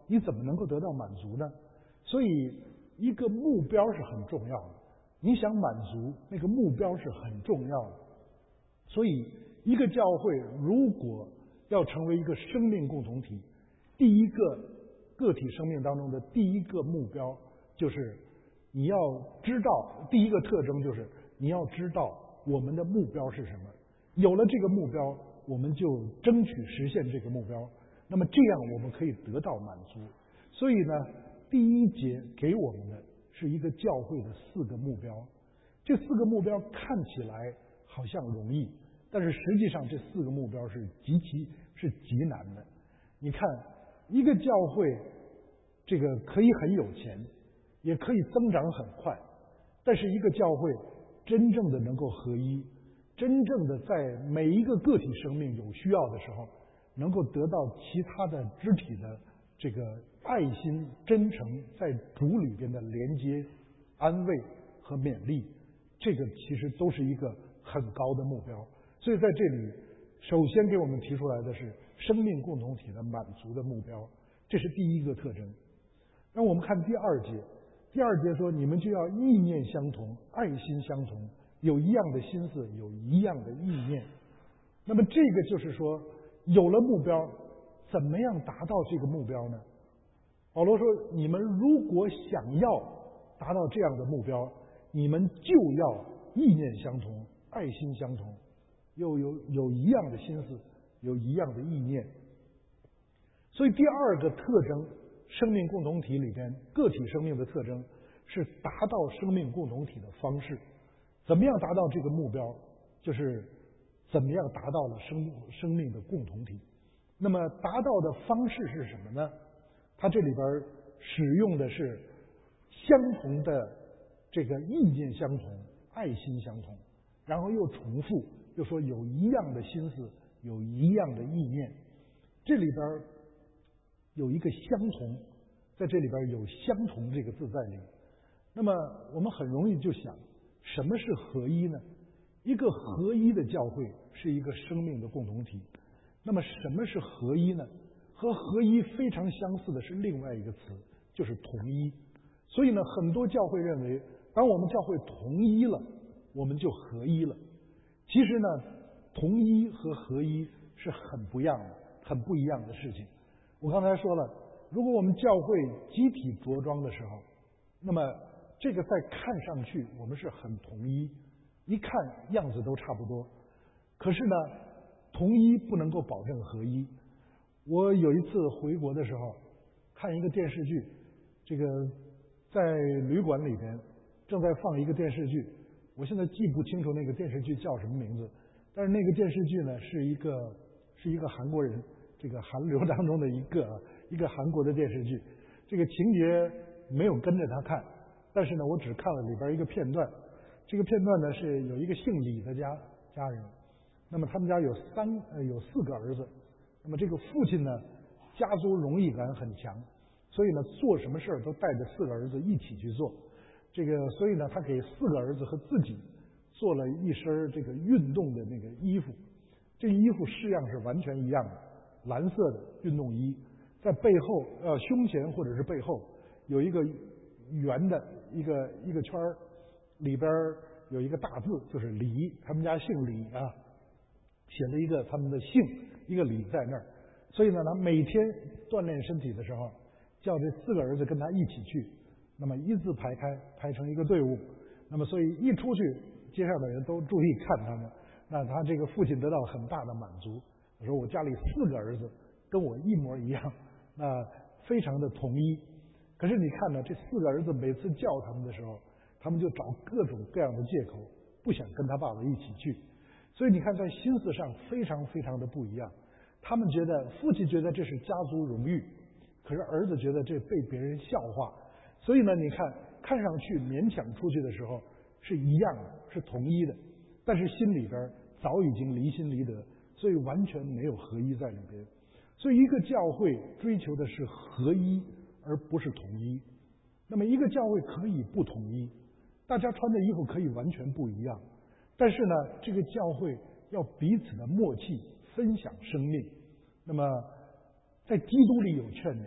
你怎么能够得到满足呢？所以一个目标是很重要的，你想满足那个目标是很重要的。所以一个教会如果要成为一个生命共同体，第一个个体生命当中的第一个目标就是你要知道，第一个特征就是你要知道我们的目标是什么。有了这个目标，我们就争取实现这个目标，那么这样我们可以得到满足。所以呢，第一节给我们的是一个教会的四个目标。这四个目标看起来好像容易，但是实际上这四个目标是极其是极难的。你看，一个教会这个可以很有钱，也可以增长很快，但是一个教会真正的能够合一，真正的在每一个个体生命有需要的时候，能够得到其他的肢体的这个爱心、真诚在主里边的连接、安慰和勉励，这个其实都是一个很高的目标。所以在这里，首先给我们提出来的是生命共同体的满足的目标，这是第一个特征。那我们看第二节，第二节说，你们就要意念相同，爱心相同，有一样的心思，有一样的意念。那么这个就是说，有了目标，怎么样达到这个目标呢？保罗说，你们如果想要达到这样的目标，你们就要意念相同，爱心相同，又有有一样的心思，有一样的意念。所以第二个特征，生命共同体里边个体生命的特征是达到生命共同体的方式。怎么样达到这个目标？就是怎么样达到了生生命的共同体。那么达到的方式是什么呢？它这里边使用的是相同的这个意念相同，爱心相同，然后又重复，又说有一样的心思，有一样的意念。这里边有一个相同，在这里边有相同这个字在里。那么我们很容易就想，什么是合一呢？一个合一的教会是一个生命的共同体。那么什么是合一呢？和合一非常相似的是另外一个词，就是统一。所以呢，很多教会认为，当我们教会统一了，我们就合一了。其实呢，统一和合一是很不一样的，很不一样的事情。我刚才说了，如果我们教会集体着装的时候，那么这个在看上去我们是很统一，一看样子都差不多。可是呢，统一不能够保证合一。我有一次回国的时候，看一个电视剧，这个在旅馆里边正在放一个电视剧，我现在记不清楚那个电视剧叫什么名字，但是那个电视剧呢是一个是一个韩国人这个韩流当中的一个一个韩国的电视剧，这个情节没有跟着他看，但是呢我只看了里边一个片段。这个片段呢是有一个姓李的家家人，那么他们家有三呃有四个儿子，那么这个父亲呢家族荣誉感很强，所以呢做什么事儿都带着四个儿子一起去做。这个所以呢他给四个儿子和自己做了一身这个运动的那个衣服，这个衣服式样是完全一样的，蓝色的运动衣，在背后呃胸前或者是背后有一个圆的一个一个圈儿，里边有一个大字，就是李，他们家姓李啊，写了一个他们的姓，一个李在那儿。所以呢，他每天锻炼身体的时候，叫这四个儿子跟他一起去，那么一字排开，排成一个队伍。那么所以一出去，街上的人都注意看他们。那他这个父亲得到很大的满足。我说我家里四个儿子跟我一模一样，那非常的统一。可是你看呢，这四个儿子每次叫他们的时候，他们就找各种各样的借口，不想跟他爸爸一起去。所以你看，在心思上非常非常的不一样。他们觉得，父亲觉得这是家族荣誉，可是儿子觉得这被别人笑话。所以呢，你看，看上去勉强出去的时候是一样的，是统一的，但是心里边早已经离心离德，所以完全没有合一在里边。所以一个教会追求的是合一，而不是统一。那么一个教会可以不统一，大家穿的衣服可以完全不一样，但是呢，这个教会要彼此的默契，分享生命。那么在基督里有劝勉，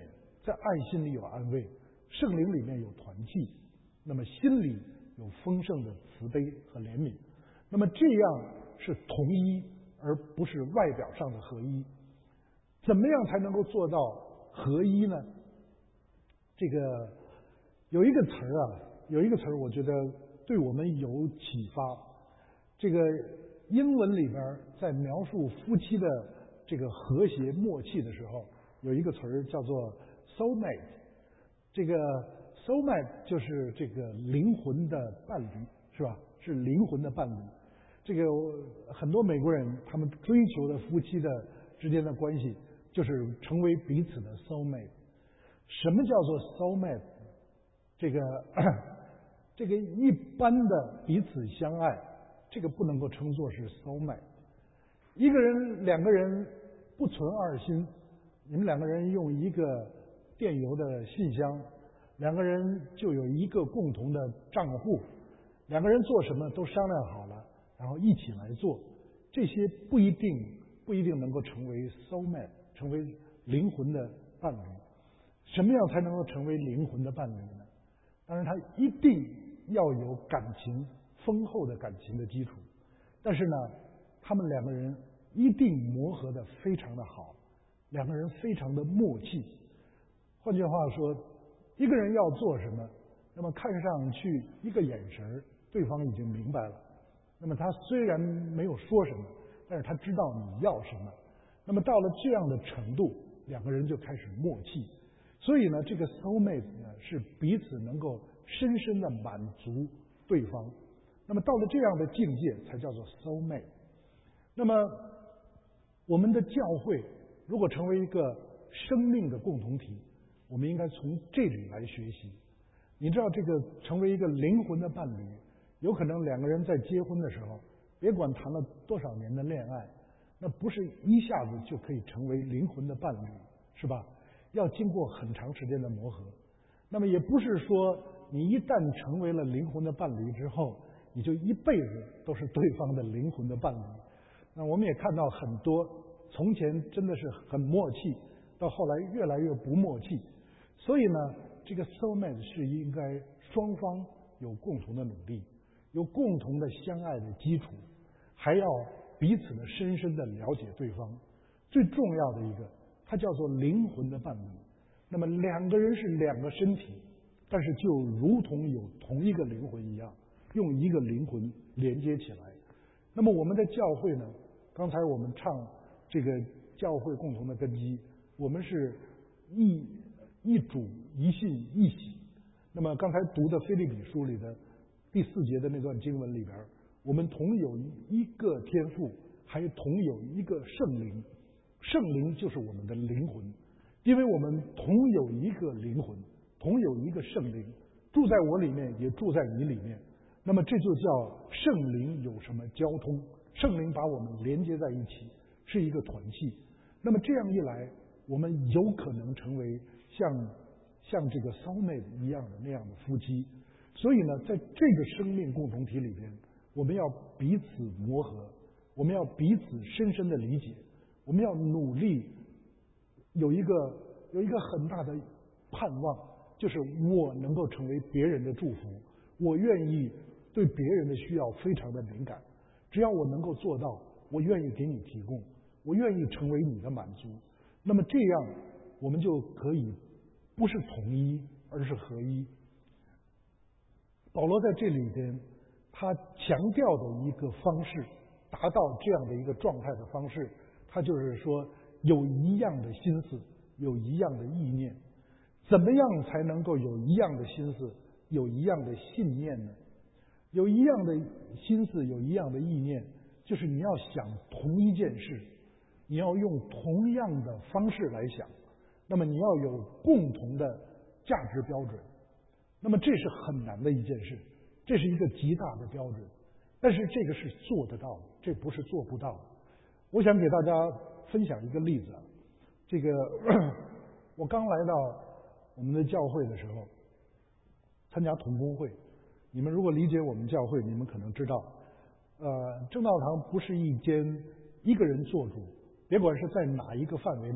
在爱心里有安慰，圣灵里面有团契，那么心里有丰盛的慈悲和怜悯。那么这样是同一，而不是外表上的合一。怎么样才能够做到合一呢？这个有一个词儿啊，有一个词儿，我觉得对我们有启发。这个英文里边在描述夫妻的这个和谐默契的时候，有一个词儿叫做 soulmate。这个 soulmate 就是这个灵魂的伴侣，是吧？是灵魂的伴侣。这个很多美国人他们追求的夫妻的之间的关系，就是成为彼此的 soulmate。什么叫做 soulmate？ 这个这个一般的彼此相爱，这个不能够称作是 soulmate。一个人两个人不存二心，你们两个人用一个电邮的信箱，两个人就有一个共同的账户，两个人做什么都商量好了，然后一起来做，这些不一定不一定能够成为 soulmate， 成为灵魂的伴侣。什么样才能够成为灵魂的伴侣呢？当然，他一定要有感情丰厚的感情的基础，但是呢，他们两个人一定磨合得非常的好，两个人非常的默契。换句话说，一个人要做什么，那么看上去一个眼神，对方已经明白了。那么他虽然没有说什么，但是他知道你要什么。那么到了这样的程度，两个人就开始默契。所以呢，这个 soulmate 呢是彼此能够深深的满足对方。那么到了这样的境界，才叫做 soulmate。那么我们的教会如果成为一个生命的共同体，我们应该从这里来学习。你知道，这个成为一个灵魂的伴侣，有可能两个人在结婚的时候，别管谈了多少年的恋爱，那不是一下子就可以成为灵魂的伴侣，是吧？要经过很长时间的磨合。那么也不是说你一旦成为了灵魂的伴侣之后，你就一辈子都是对方的灵魂的伴侣。那我们也看到很多从前真的是很默契，到后来越来越不默契。所以呢，这个 soulmate 是应该双方有共同的努力，有共同的相爱的基础，还要彼此的深深的了解对方。最重要的一个，它叫做灵魂的伴侣。那么两个人是两个身体，但是就如同有同一个灵魂一样，用一个灵魂连接起来。那么我们的教会呢，刚才我们唱这个教会共同的根基，我们是一一主一信一喜。那么刚才读的腓立比书里的第四节的那段经文里边，我们同有一个天父，还同有一个圣灵。圣灵就是我们的灵魂，因为我们同有一个灵魂，同有一个圣灵，住在我里面，也住在你里面。那么这就叫圣灵有什么交通，圣灵把我们连接在一起，是一个团契。那么这样一来，我们有可能成为像像这个 soulmate 一样的那样的夫妻。所以呢，在这个生命共同体里边，我们要彼此磨合，我们要彼此深深的理解，我们要努力有一个有一个很大的盼望，就是我能够成为别人的祝福，我愿意对别人的需要非常的敏感，只要我能够做到，我愿意给你提供，我愿意成为你的满足。那么这样我们就可以不是统一，而是合一。保罗在这里边他强调的一个方式，达到这样的一个状态的方式，他就是说有一样的心思，有一样的意念。怎么样才能够有一样的心思，有一样的信念呢？有一样的心思，有一样的意念，就是你要想同一件事，你要用同样的方式来想，那么你要有共同的价值标准。那么这是很难的一件事，这是一个极大的标准，但是这个是做得到的，这不是做不到的。我想给大家分享一个例子。这个我刚来到我们的教会的时候，参加同工会。你们如果理解我们教会，你们可能知道，呃，正道堂不是一间一个人做主，别管是在哪一个范围内，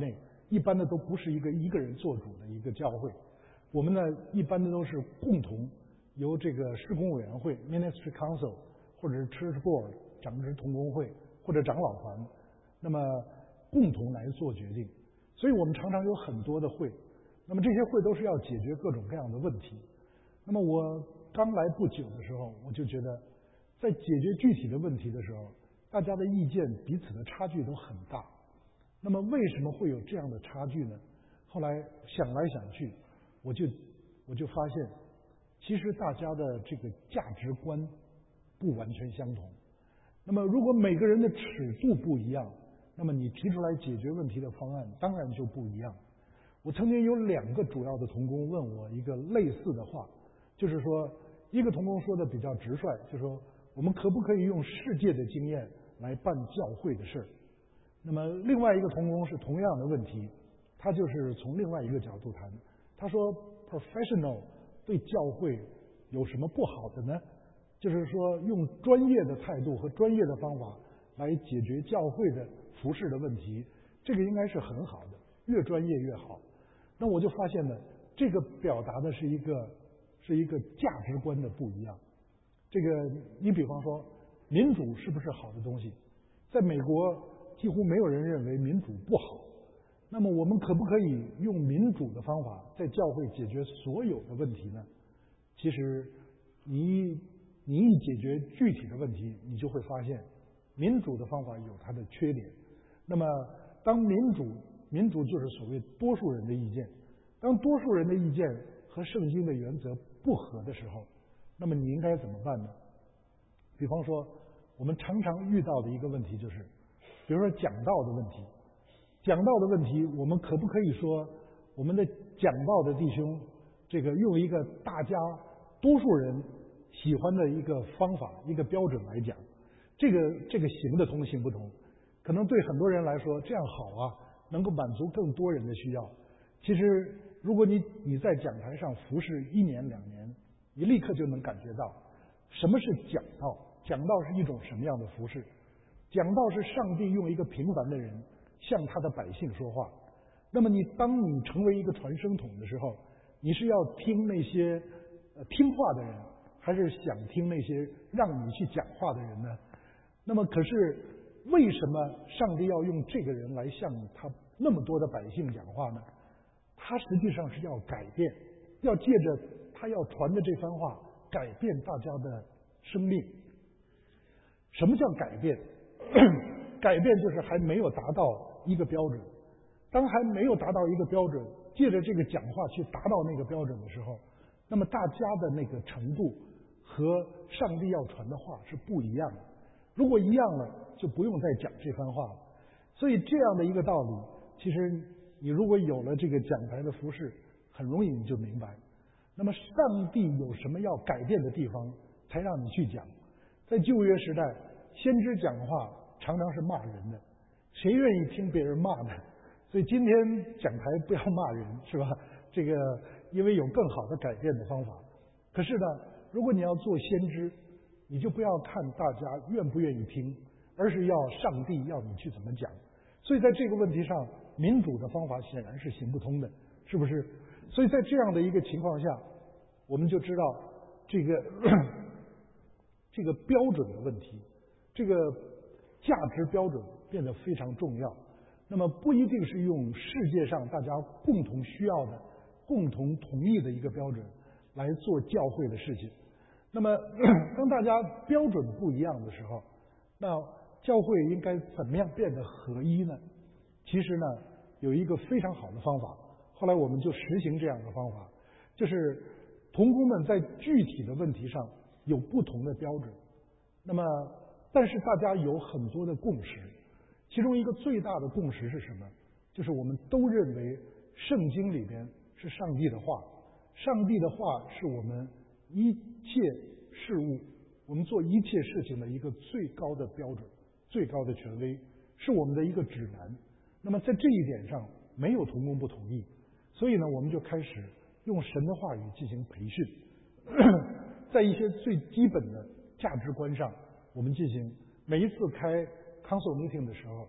一般的都不是一个一个人做主的一个教会，我们呢一般的都是共同由这个事工委员会 （Ministry Council） 或者是 Church Board 长执同工会或者长老团，那么共同来做决定。所以我们常常有很多的会，那么这些会都是要解决各种各样的问题。那么我刚来不久的时候，我就觉得在解决具体的问题的时候，大家的意见彼此的差距都很大。那么为什么会有这样的差距呢？后来想来想去，我就我就发现，其实大家的这个价值观不完全相同。那么如果每个人的尺度不一样，那么你提出来解决问题的方案当然就不一样。我曾经有两个主要的同工问我一个类似的话，就是说，一个同工说的比较直率，就是说我们可不可以用世界的经验来办教会的事儿？那么另外一个同工是同样的问题，他就是从另外一个角度谈。他说 ，professional 对教会有什么不好的呢？就是说用专业的态度和专业的方法来解决教会的服事的问题，这个应该是很好的，越专业越好。那我就发现呢，这个表达的是一个是一个价值观的不一样。这个你比方说，民主是不是好的东西？在美国几乎没有人认为民主不好。那么我们可不可以用民主的方法在教会解决所有的问题呢？其实你一你一解决具体的问题，你就会发现民主的方法有它的缺点。那么当民主民主就是所谓多数人的意见，当多数人的意见和圣经的原则不合的时候，那么你应该怎么办呢？比方说我们常常遇到的一个问题就是，比如说讲道的问题。讲道的问题，我们可不可以说我们的讲道的弟兄，这个用一个大家多数人喜欢的一个方法、一个标准来讲，这个这个行得通行不通？可能对很多人来说这样好啊，能够满足更多人的需要。其实如果你你在讲台上服侍一年两年，你立刻就能感觉到什么是讲道，讲道是一种什么样的服侍。讲道是上帝用一个平凡的人向他的百姓说话。那么你当你成为一个传声筒的时候，你是要听那些呃听话的人，还是想听那些让你去讲话的人呢？那么可是为什么上帝要用这个人来向他那么多的百姓讲话呢？他实际上是要改变，要借着他要传的这番话改变大家的生命。什么叫改变？改变就是还没有达到一个标准。当还没有达到一个标准，借着这个讲话去达到那个标准的时候，那么大家的那个程度和上帝要传的话是不一样的。如果一样了，就不用再讲这番话了。所以这样的一个道理，其实你如果有了这个讲台的服事，很容易你就明白。那么上帝有什么要改变的地方，才让你去讲。在旧约时代，先知讲话常常是骂人的，谁愿意听别人骂呢？所以今天讲台不要骂人，是吧？这个因为有更好的改变的方法。可是呢，如果你要做先知，你就不要看大家愿不愿意听，而是要上帝要你去怎么讲。所以在这个问题上，民主的方法显然是行不通的，是不是？所以在这样的一个情况下，我们就知道这个这个标准的问题，这个价值标准变得非常重要。那么不一定是用世界上大家共同需要的、共同同意的一个标准来做教会的事情。那么当大家标准不一样的时候，那教会应该怎么样变得合一呢？其实呢，有一个非常好的方法，后来我们就实行这样的方法，就是同工们在具体的问题上有不同的标准，那么但是大家有很多的共识。其中一个最大的共识是什么？就是我们都认为圣经里边是上帝的话，上帝的话是我们一切事物，我们做一切事情的一个最高的标准，最高的权威，是我们的一个指南。那么在这一点上，没有同工不同意，所以呢，我们就开始用神的话语进行培训，在一些最基本的价值观上，我们进行每一次开Council meeting 的时候，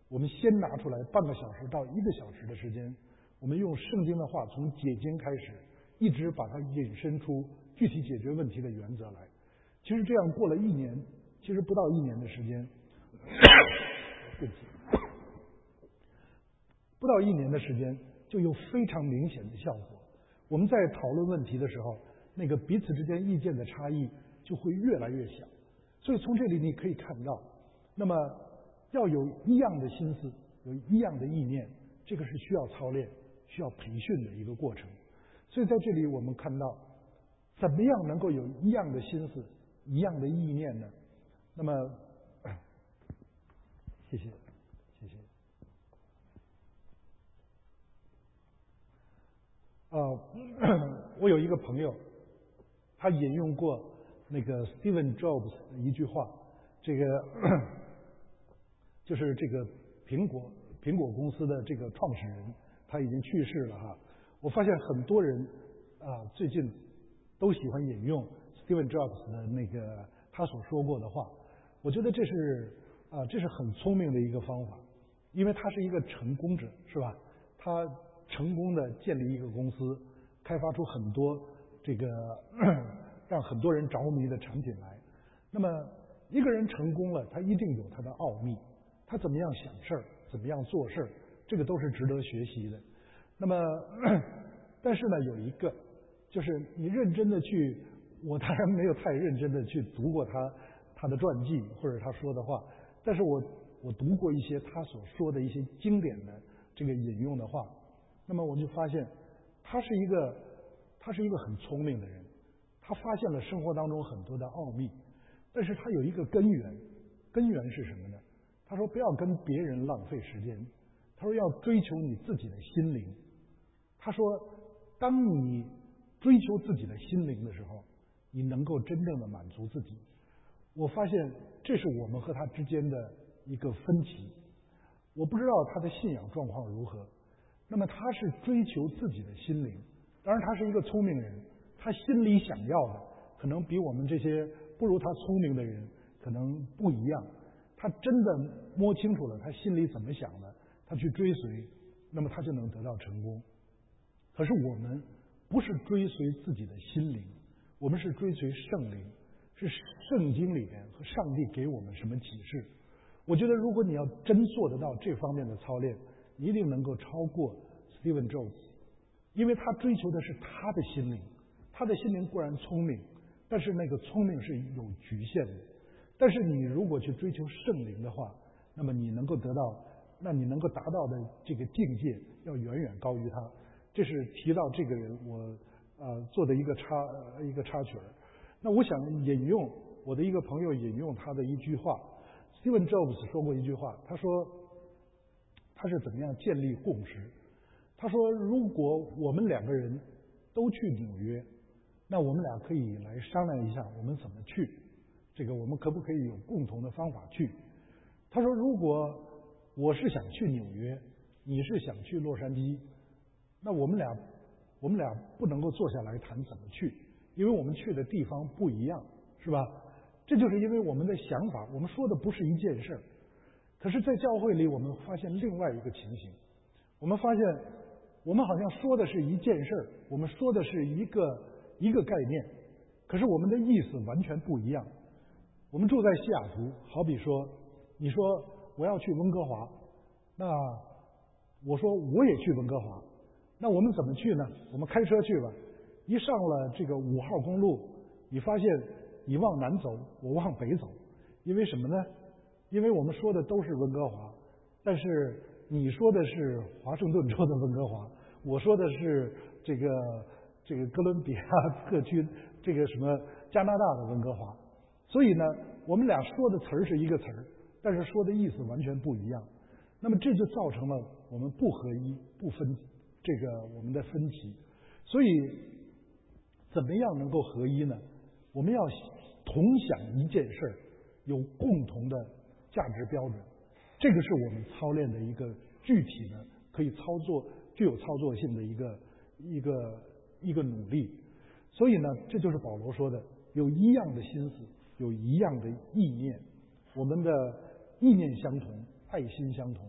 我们先拿出来半个小时到一个小时的时间，我们用圣经的话从解经开始，一直把它引申出具体解决问题的原则来。其实这样过了一年，其实不到一年的时间，对不起，不到一年的时间就有非常明显的效果。我们在讨论问题的时候，那个彼此之间意见的差异就会越来越小。所以从这里你可以看到，那么要有一样的心思，有一样的意念，这个是需要操练、需要培训的一个过程。所以在这里我们看到，怎么样能够有一样的心思、一样的意念呢？那么，哎、谢谢，谢谢。呃，我有一个朋友，他引用过那个 Steve Jobs 的一句话，这个就是这个苹果苹果公司的这个创始人，他已经去世了哈。我发现很多人啊、呃、最近都喜欢引用 Steve Jobs 的那个他所说过的话。我觉得这是啊、呃、这是很聪明的一个方法，因为他是一个成功者，是吧？他成功的建立一个公司，开发出很多这个让很多人着迷的产品来。那么一个人成功了，他一定有他的奥秘，他怎么样想事儿，怎么样做事儿，这个都是值得学习的。那么但是呢，有一个就是你认真的去，我当然没有太认真的去读过他他的传记或者他说的话，但是我我读过一些他所说的一些经典的这个引用的话，那么我就发现他是一个他是一个很聪明的人，他发现了生活当中很多的奥秘，但是他有一个根源，根源是什么呢？他说不要跟别人浪费时间，他说要追求你自己的心灵。他说当你追求自己的心灵的时候，你能够真正的满足自己。我发现这是我们和他之间的一个分歧。我不知道他的信仰状况如何，那么他是追求自己的心灵，当然他是一个聪明人，他心里想要的可能比我们这些不如他聪明的人可能不一样。他真的摸清楚了他心里怎么想的，他去追随，那么他就能得到成功。可是我们不是追随自己的心灵，我们是追随圣灵，是圣经里面和上帝给我们什么启示。我觉得如果你要真做得到这方面的操练，你一定能够超过 Steve Jobs， 因为他追求的是他的心灵，他的心灵固然聪明，但是那个聪明是有局限的。但是你如果去追求圣灵的话，那么你能够得到，那你能够达到的这个境界要远远高于他。这是提到这个人我呃做的一个插一个插曲儿。那我想引用我的一个朋友引用他的一句话。Steve Jobs 说过一句话，他说他是怎么样建立共识。他说如果我们两个人都去纽约，那我们俩可以来商量一下我们怎么去，这个我们可不可以有共同的方法去。他说如果我是想去纽约，你是想去洛杉矶，那我们俩我们俩不能够坐下来谈怎么去，因为我们去的地方不一样，是吧？这就是因为我们的想法，我们说的不是一件事儿。可是在教会里我们发现另外一个情形，我们发现我们好像说的是一件事儿，我们说的是一个一个概念，可是我们的意思完全不一样。我们住在西雅图，好比说你说我要去温哥华，那我说我也去温哥华，那我们怎么去呢？我们开车去吧。一上了这个五号公路，你发现你往南走，我往北走，因为什么呢？因为我们说的都是温哥华，但是你说的是华盛顿州的温哥华，我说的是这个这个哥伦比亚特区这个什么加拿大的温哥华。所以呢，我们俩说的词儿是一个词儿，但是说的意思完全不一样。那么这就造成了我们不合一、不分这个我们的分歧。所以怎么样能够合一呢？我们要同享一件事儿，有共同的价值标准，这个是我们操练的一个具体的可以操作、具有操作性的一个一个一个努力。所以呢，这就是保罗说的，有一样的心思，有一样的意念，我们的意念相同，爱心相同，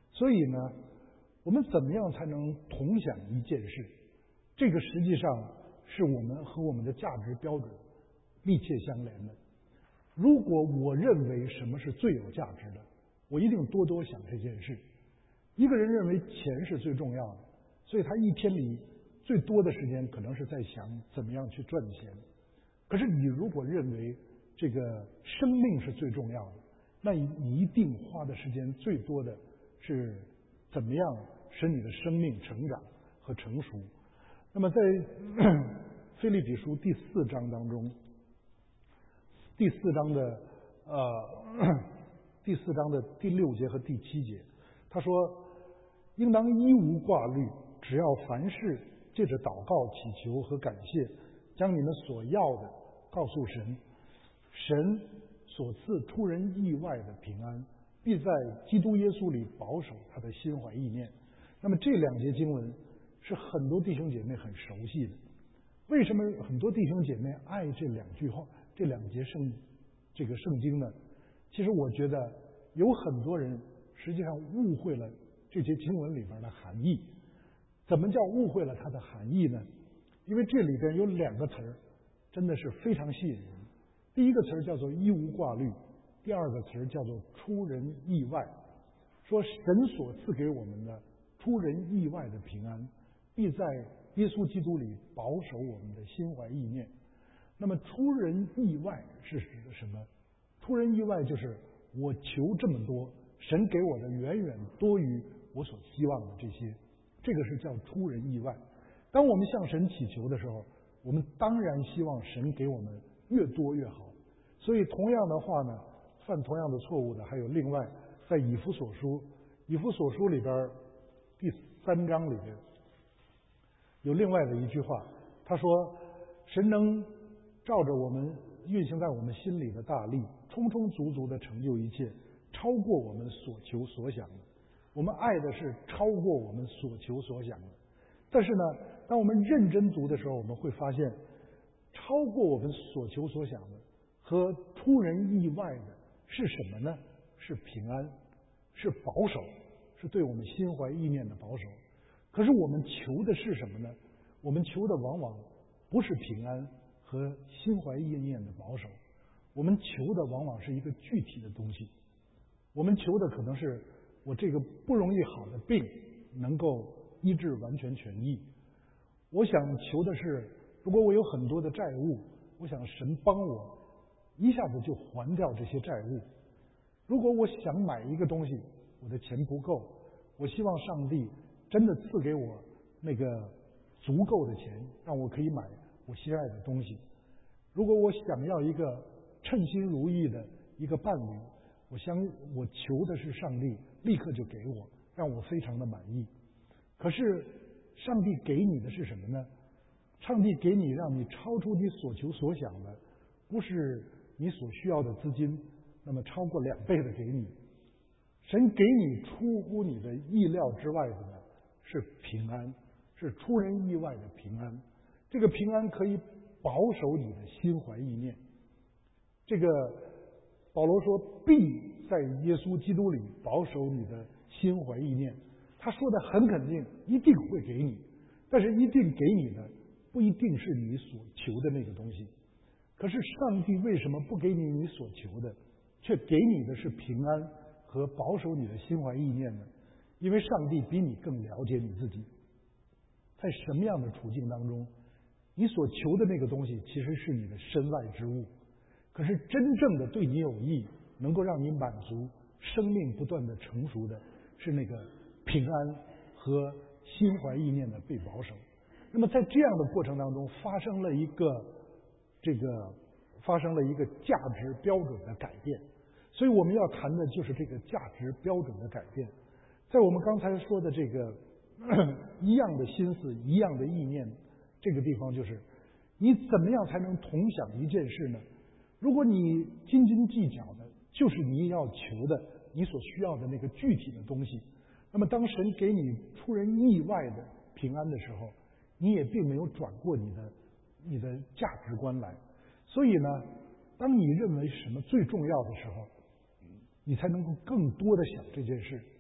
所以呢，我们怎么样才能同享一件事？这个实际上是我们和我们的价值标准密切相连的。如果我认为什么是最有价值的，我一定多多想这件事。一个人认为钱是最重要的，所以他一天里最多的时间可能是在想怎么样去赚钱。可是你如果认为这个生命是最重要的，那你一定花的时间最多的是怎么样使你的生命成长和成熟。那么在腓立比书第四章当中，第四章的呃第四章的第六节和第七节，他说：“应当一无挂虑，只要凡事借着祷告、祈求和感谢，将你们所要的告诉神。神所赐出人意外的平安，必在基督耶稣里保守他的心怀意念。”那么这两节经文是很多弟兄姐妹很熟悉的。为什么很多弟兄姐妹爱这两句话、这两节圣这个圣经呢？其实我觉得有很多人实际上误会了这节经文里边的含义。怎么叫误会了它的含义呢？因为这里边有两个词儿，真的是非常吸引人。第一个词儿叫做一无挂虑，第二个词儿叫做出人意外。说神所赐给我们的出人意外的平安，必在耶稣基督里保守我们的心怀意念。那么出人意外是指的什么？出人意外就是我求这么多，神给我的远远多于我所希望的这些，这个是叫出人意外。当我们向神祈求的时候，我们当然希望神给我们越多越好。所以同样的话呢，犯同样的错误的还有另外在以弗所书以弗所书里边第三章里边有另外的一句话，他说：神能照着我们运行在我们心里的大力，充充足足的成就一切，超过我们所求所想的。我们爱的是超过我们所求所想的。但是呢，当我们认真读的时候，我们会发现超过我们所求所想的和出人意外的是什么呢？是平安，是保守，是对我们心怀意念的保守。可是我们求的是什么呢？我们求的往往不是平安和心怀意念的保守，我们求的往往是一个具体的东西。我们求的可能是我这个不容易好的病能够医治完全痊愈。我想求的是，如果我有很多的债务，我想神帮我一下子就还掉这些债务。如果我想买一个东西，我的钱不够，我希望上帝真的赐给我那个足够的钱，让我可以买我心爱的东西。如果我想要一个称心如意的一个伴侣，我想我求的是上帝立刻就给我，让我非常的满意。可是上帝给你的是什么呢？上帝给你让你超出你所求所想的，不是你所需要的资金，那么超过两倍的给你。神给你出乎你的意料之外的呢，是平安，是出人意外的平安。这个平安可以保守你的心怀意念。这个保罗说必在耶稣基督里保守你的心怀意念，他说的很肯定，一定会给你。但是一定给你的不一定是你所求的那个东西。可是上帝为什么不给你你所求的，却给你的是平安和保守你的心怀意念呢？因为上帝比你更了解你自己，在什么样的处境当中，你所求的那个东西其实是你的身外之物。可是真正的对你有益，能够让你满足生命不断的成熟的，是那个平安和心怀意念的被保守。那么在这样的过程当中，发生了一个这个发生了一个价值标准的改变。所以我们要谈的就是这个价值标准的改变。在我们刚才说的这个一样的心思、一样的意念这个地方，就是你怎么样才能同享一件事呢？如果你斤斤计较的就是你要求的、你所需要的那个具体的东西，那么当神给你出人意外的平安的时候，你也并没有转过你的你的价值观来。所以呢，当你认为什么最重要的时候，你才能够更多的想这件事，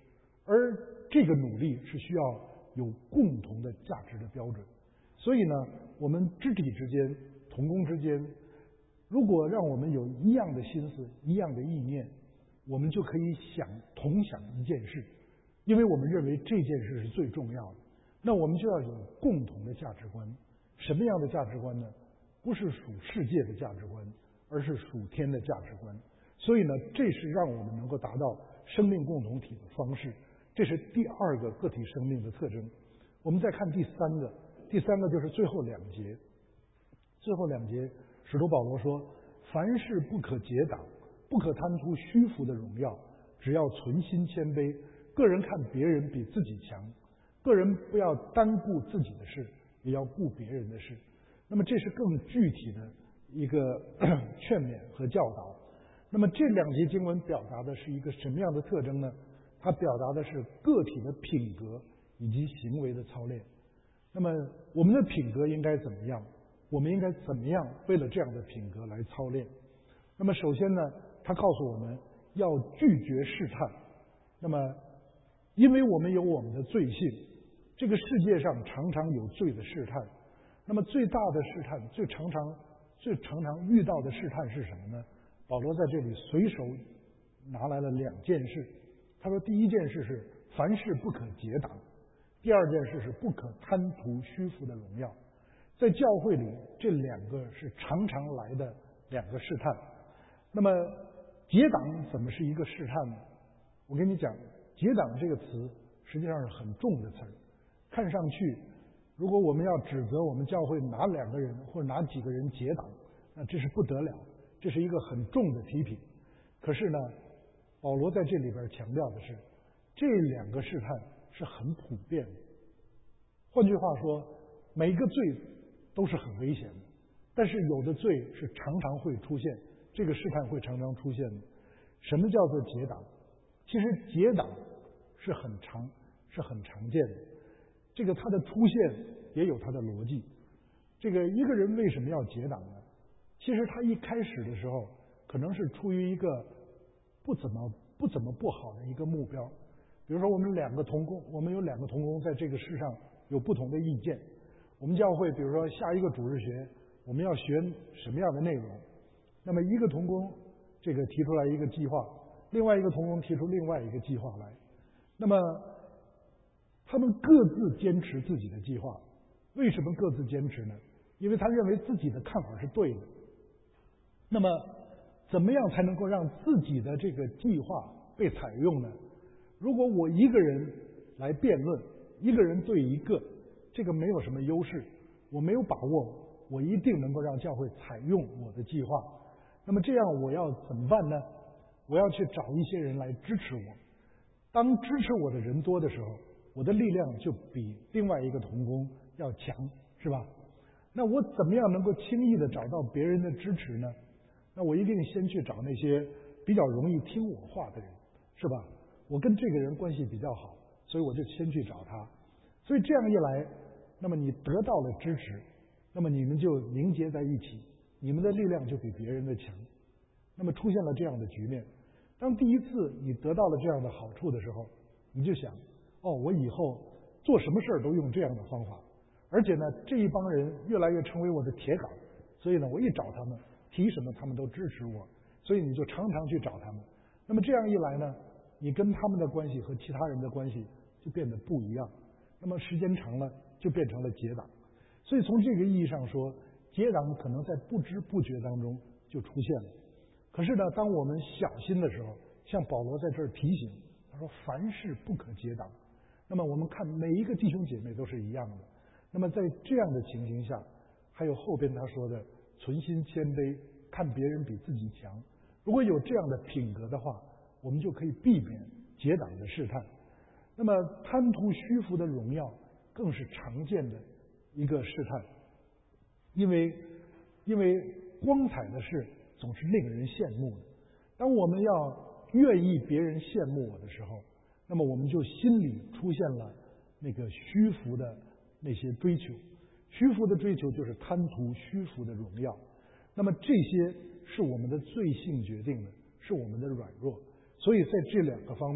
而这个努力是需要有共同的价值的标准。所以呢，我们肢体之间、同工之间，如果让我们有一样的心思、一样的意念，我们就可以想同想一件事，因为我们认为这件事是最重要的。那我们就要有共同的价值观。什么样的价值观呢？不是属世界的价值观，而是属天的价值观。所以呢，这是让我们能够达到生命共同体的方式。这是第二个个体生命的特征。我们再看第三个，第三个就是最后两节。最后两节，使徒保罗说：“凡事不可结党，不可贪图虚浮的荣耀，只要存心谦卑，个人看别人比自己强，个人不要单顾自己的事，也要顾别人的事。”那么这是更具体的一个劝勉和教导。那么这两节经文表达的是一个什么样的特征呢？它表达的是个体的品格以及行为的操练。那么我们的品格应该怎么样？我们应该怎么样为了这样的品格来操练？那么首先呢，他告诉我们要拒绝试探。那么因为我们有我们的罪性，这个世界上常常有罪的试探。那么最大的试探，最常常最常常遇到的试探是什么呢？保罗在这里随手拿来了两件事。他说，第一件事是凡事不可结党，第二件事是不可贪图虚浮的荣耀。在教会里，这两个是常常来的两个试探。那么结党怎么是一个试探呢？我跟你讲，结党这个词实际上是很重的词儿，看上去如果我们要指责我们教会哪两个人或者哪几个人结党，那这是不得了，这是一个很重的批评。可是呢，保罗在这里边强调的是，这两个试探是很普遍的。换句话说，每个罪都是很危险的，但是有的罪是常常会出现，这个试探会常常出现的。什么叫做结党？其实结党是很常是很常见的，这个它的出现也有它的逻辑。这个一个人为什么要结党呢？其实他一开始的时候可能是出于一个不怎么不怎么不好的一个目标。比如说我们两个同工，我们有两个同工在这个事上有不同的意见。我们教会比如说下一个主日学我们要学什么样的内容，那么一个同工这个提出来一个计划，另外一个同工提出另外一个计划来，那么他们各自坚持自己的计划。为什么各自坚持呢？因为他认为自己的看法是对的。那么怎么样才能够让自己的这个计划被采用呢？如果我一个人来辩论，一个人对一个，这个没有什么优势，我没有把握我一定能够让教会采用我的计划。那么这样我要怎么办呢？我要去找一些人来支持我。当支持我的人多的时候，我的力量就比另外一个同工要强，是吧？那我怎么样能够轻易的找到别人的支持呢？那我一定先去找那些比较容易听我话的人，是吧？我跟这个人关系比较好，所以我就先去找他。所以这样一来，那么你得到了支持，那么你们就凝结在一起，你们的力量就比别人的强。那么出现了这样的局面，当第一次你得到了这样的好处的时候，你就想，哦，我以后做什么事儿都用这样的方法，而且呢，这一帮人越来越成为我的铁杆，所以呢，我一找他们提什么他们都支持我，所以你就常常去找他们。那么这样一来呢，你跟他们的关系和其他人的关系就变得不一样，那么时间长了就变成了结党。所以从这个意义上说，结党可能在不知不觉当中就出现了。可是呢，当我们小心的时候，像保罗在这儿提醒，他说凡事不可结党。那么我们看每一个弟兄姐妹都是一样的。那么在这样的情形下，还有后边他说的存心谦卑，看别人比自己强，如果有这样的品格的话，我们就可以避免结党的试探。那么贪图虚浮的荣耀更是常见的一个试探，因为因为光彩的事总是令人羡慕的。当我们要愿意别人羡慕我的时候，那么我们就心里出现了那个虚浮的那些追求。虚浮的追求就是贪图虚浮的荣耀。那么这些是我们的罪性决定的，是我们的软弱。所以在这两个方面，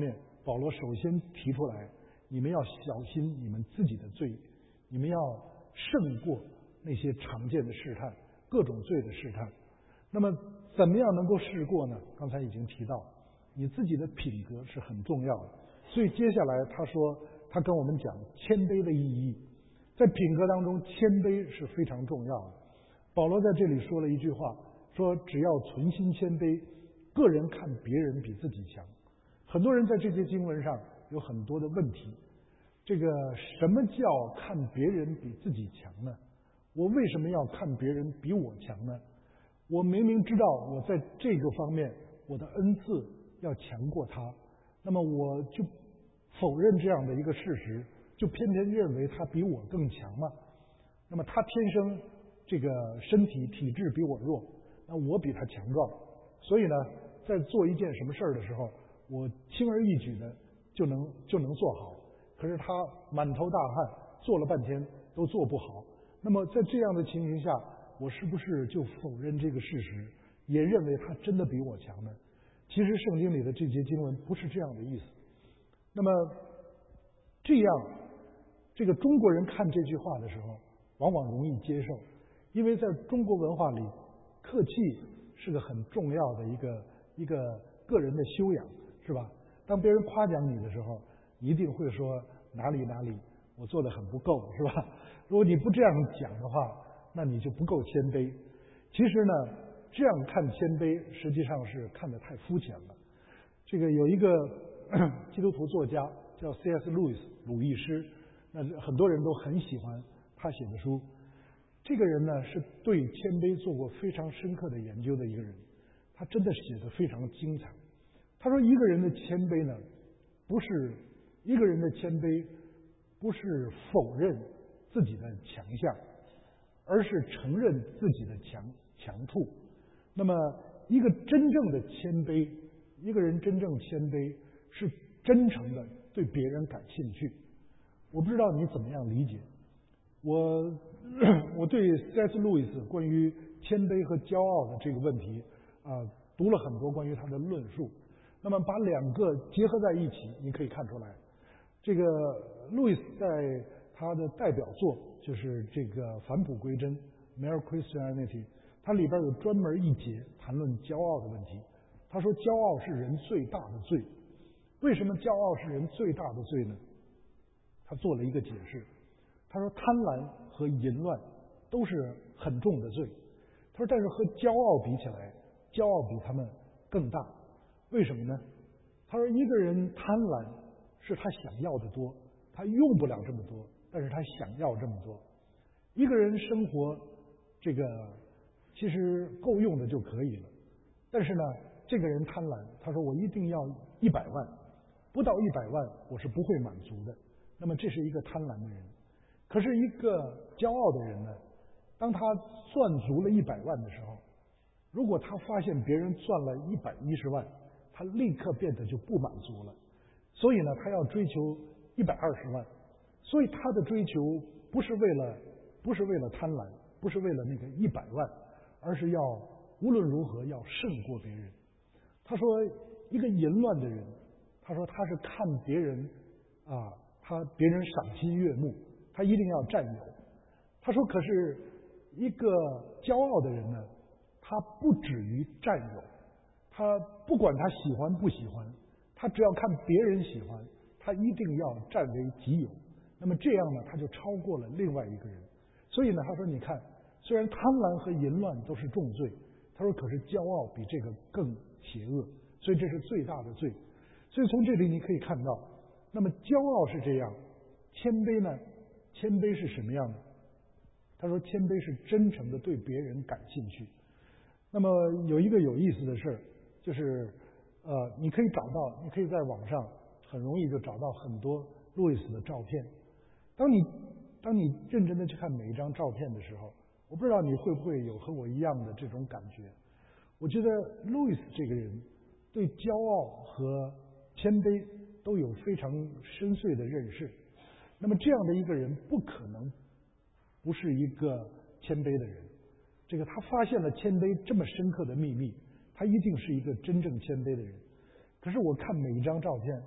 保罗首先提出来，你们要小心你们自己的罪，你们要胜过那些常见的试探，各种罪的试探。那么怎么样能够试过呢？刚才已经提到，你自己的品格是很重要的。所以接下来他说，他跟我们讲谦卑的意义。在品格当中，谦卑是非常重要的。保罗在这里说了一句话，说只要存心谦卑，个人看别人比自己强。很多人在这些经文上有很多的问题。这个什么叫看别人比自己强呢？我为什么要看别人比我强呢？我明明知道我在这个方面我的恩赐要强过他，那么我就否认这样的一个事实，就偏偏认为他比我更强吗？那么他天生这个身体体质比我弱，那我比他强壮，所以呢，在做一件什么事儿的时候，我轻而易举的就能就能做好。可是他满头大汗，做了半天都做不好。那么在这样的情形下，我是不是就否认这个事实，也认为他真的比我强呢？其实圣经里的这节经文不是这样的意思。那么这样，这个中国人看这句话的时候，往往容易接受，因为在中国文化里，客气是个很重要的一个一个个人的修养，是吧？当别人夸奖你的时候，你一定会说哪里哪里我做得很不够，是吧？如果你不这样讲的话，那你就不够谦卑。其实呢，这样看谦卑实际上是看得太肤浅了。这个有一个基督徒作家叫 C S 路易斯鲁易斯，那很多人都很喜欢他写的书。这个人呢，是对谦卑做过非常深刻的研究的一个人，他真的写得非常精彩。他说，一个人的谦卑呢，不是一个人的谦卑，不是否认自己的强项，而是承认自己的强强处。那么，一个真正的谦卑，一个人真正谦卑，是真诚的对别人感兴趣。我不知道你怎么样理解。我我对 C S 路易斯关于谦卑和骄傲的这个问题啊、呃，读了很多关于他的论述。那么把两个结合在一起，你可以看出来，这个路易斯在他的代表作就是这个返璞归真 Mere Christianity， 它里边有专门一节谈论骄傲的问题。他说，骄傲是人最大的罪。为什么骄傲是人最大的罪呢？他做了一个解释。他说，贪婪和淫乱都是很重的罪。他说，但是和骄傲比起来，骄傲比他们更大。为什么呢？他说，一个人贪婪是他想要的多，他用不了这么多，但是他想要这么多。一个人生活这个其实够用的就可以了，但是呢，这个人贪婪，他说我一定要一百万，不到一百万我是不会满足的。那么这是一个贪婪的人。可是一个骄傲的人呢，当他赚足了一百万的时候，如果他发现别人赚了一百一十万，他立刻变得就不满足了。所以呢，他要追求一百二十万。所以他的追求不是为了不是为了贪婪，不是为了那个一百万，而是要无论如何要胜过别人。他说，一个淫乱的人，他说他是看别人啊，他别人赏心悦目，他一定要占有。他说，可是一个骄傲的人呢，他不止于占有，他不管他喜欢不喜欢，他只要看别人喜欢，他一定要占为己有。那么这样呢，他就超过了另外一个人。所以呢，他说，你看，虽然贪婪和淫乱都是重罪，他说，可是骄傲比这个更邪恶，所以这是最大的罪。所以从这里你可以看到，那么骄傲是这样，谦卑呢？谦卑是什么样的？他说，谦卑是真诚的对别人感兴趣。那么有一个有意思的事儿，就是呃，你可以找到，你可以在网上很容易就找到很多路易斯的照片。当你当你认真的去看每一张照片的时候，我不知道你会不会有和我一样的这种感觉。我觉得路易斯这个人对骄傲和谦卑都有非常深邃的认识。那么这样的一个人不可能不是一个谦卑的人。这个他发现了谦卑这么深刻的秘密，他一定是一个真正谦卑的人。可是我看每一张照片，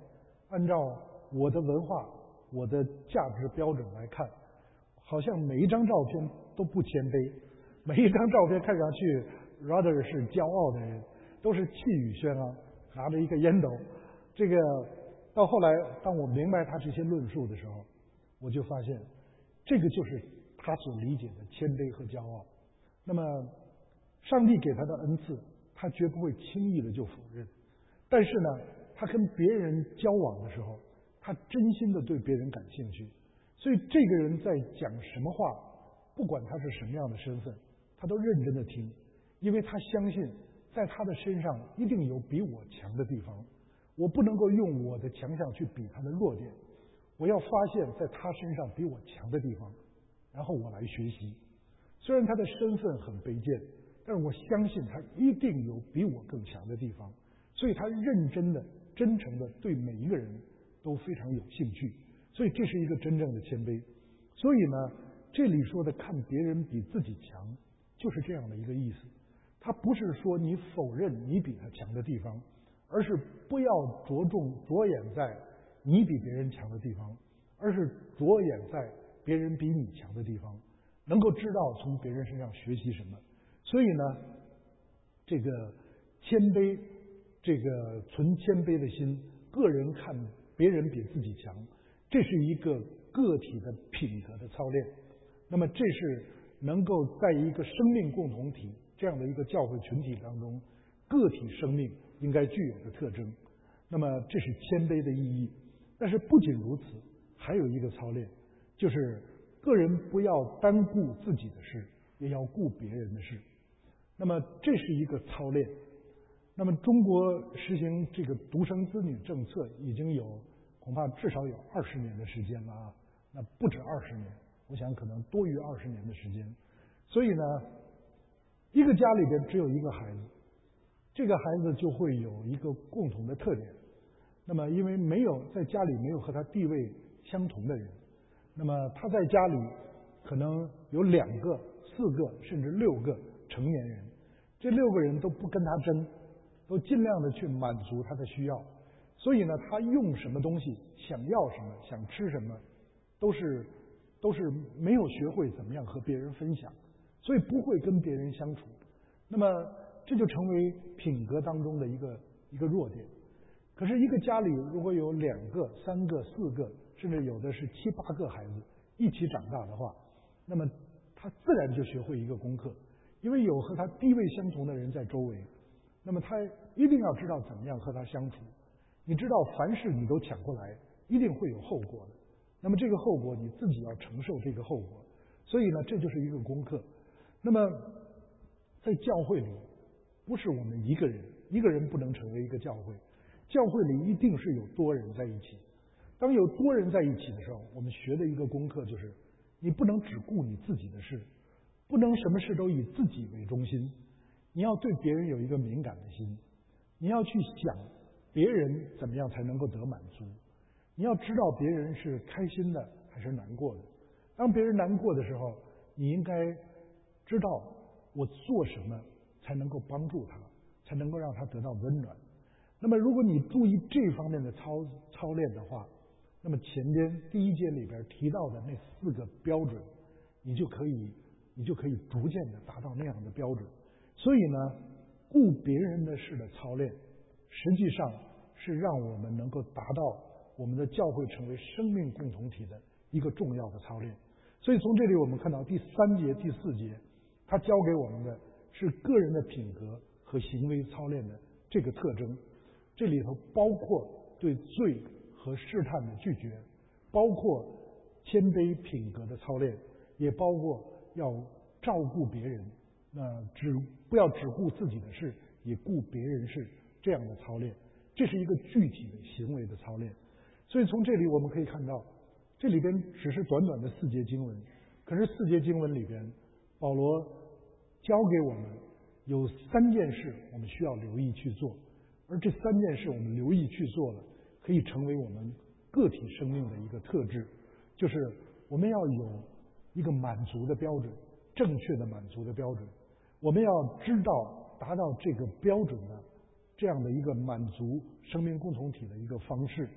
按照我的文化、我的价值标准来看，好像每一张照片都不谦卑，每一张照片看上去 rather 是骄傲的人，都是气宇轩昂，拿着一个烟斗。这个到后来，当我明白他这些论述的时候，我就发现，这个就是他所理解的谦卑和骄傲。那么，上帝给他的恩赐，他绝不会轻易的就否认。但是呢，他跟别人交往的时候，他真心的对别人感兴趣。所以这个人在讲什么话，不管他是什么样的身份，他都认真的听，因为他相信在他的身上一定有比我强的地方。我不能够用我的强项去比他的弱点，我要发现在他身上比我强的地方，然后我来学习。虽然他的身份很卑贱，但是我相信他一定有比我更强的地方，所以他认真的、真诚的对每一个人都非常有兴趣。所以这是一个真正的谦卑。所以呢，这里说的看别人比自己强，就是这样的一个意思。他不是说你否认你比他强的地方，而是不要着重着眼在你比别人强的地方，而是着眼在别人比你强的地方，能够知道从别人身上学习什么。所以呢，这个谦卑，这个存谦卑的心，个人看别人比自己强，这是一个个体的品格的操练。那么这是能够在一个生命共同体这样的一个教会群体当中，个体生命应该具有的特征。那么这是谦卑的意义。但是不仅如此，还有一个操练，就是个人不要单顾自己的事，也要顾别人的事。那么这是一个操练。那么中国实行这个独生子女政策已经有恐怕至少有二十年的时间了啊，那不止二十年，我想可能多于二十年的时间。所以呢，一个家里边只有一个孩子，这个孩子就会有一个共同的特点。那么因为没有在家里没有和他地位相同的人，那么他在家里可能有两个、四个甚至六个成年人，这六个人都不跟他争，都尽量的去满足他的需要。所以呢，他用什么东西，想要什么，想吃什么，都是都是没有学会怎么样和别人分享，所以不会跟别人相处。那么这就成为品格当中的一个一个弱点。可是一个家里如果有两个、三个、四个，甚至有的是七八个孩子一起长大的话，那么他自然就学会一个功课，因为有和他地位相同的人在周围，那么他一定要知道怎么样和他相处。你知道凡事你都抢过来，一定会有后果的，那么这个后果你自己要承受这个后果。所以呢，这就是一个功课。那么在教会里，不是我们一个人，一个人不能成为一个教会，教会里一定是有多人在一起。当有多人在一起的时候，我们学的一个功课就是，你不能只顾你自己的事，不能什么事都以自己为中心，你要对别人有一个敏感的心，你要去想别人怎么样才能够得满足，你要知道别人是开心的还是难过的。当别人难过的时候，你应该知道我做什么才能够帮助他，才能够让他得到温暖。那么如果你注意这方面的操操练的话，那么前边第一节里边提到的那四个标准，你就可以你就可以逐渐的达到那样的标准。所以呢，顾别人的事的操练，实际上是让我们能够达到我们的教会成为生命共同体的一个重要的操练。所以从这里我们看到第三节、第四节，它教给我们的是个人的品格和行为操练的这个特征。这里头包括对罪和试探的拒绝，包括谦卑品格的操练，也包括要照顾别人，那只不要只顾自己的事，也顾别人事这样的操练。这是一个具体的行为的操练。所以从这里我们可以看到，这里边只是短短的四节经文，可是四节经文里边，保罗教给我们有三件事我们需要留意去做，而这三件事我们留意去做了，可以成为我们个体生命的一个特质，就是我们要有一个满足的标准，正确的满足的标准。我们要知道达到这个标准的这样的一个满足生命共同体的一个方式。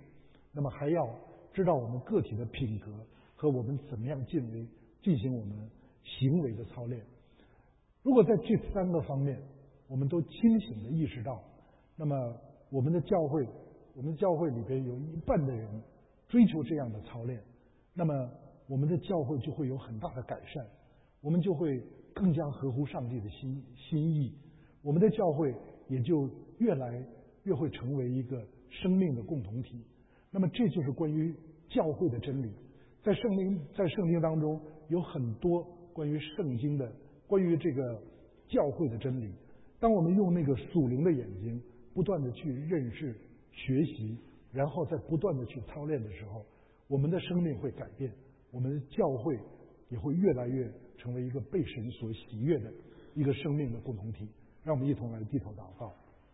那么还要知道我们个体的品格和我们怎么样进为进行我们行为的操练。如果在这三个方面我们都清醒地意识到，那么我们的教会我们的教会里边有一半的人追求这样的操练，那么我们的教会就会有很大的改善，我们就会更加合乎上帝的心心意，我们的教会也就越来越会成为一个生命的共同体。那么这就是关于教会的真理。在圣经在圣经当中有很多关于圣经的关于这个教会的真理。当我们用那个属灵的眼睛不断的去认识学习，然后再不断的去操练的时候，我们的生命会改变，我们的教会也会越来越成为一个被神所喜悦的一个生命的共同体。让我们一同来低头祷告。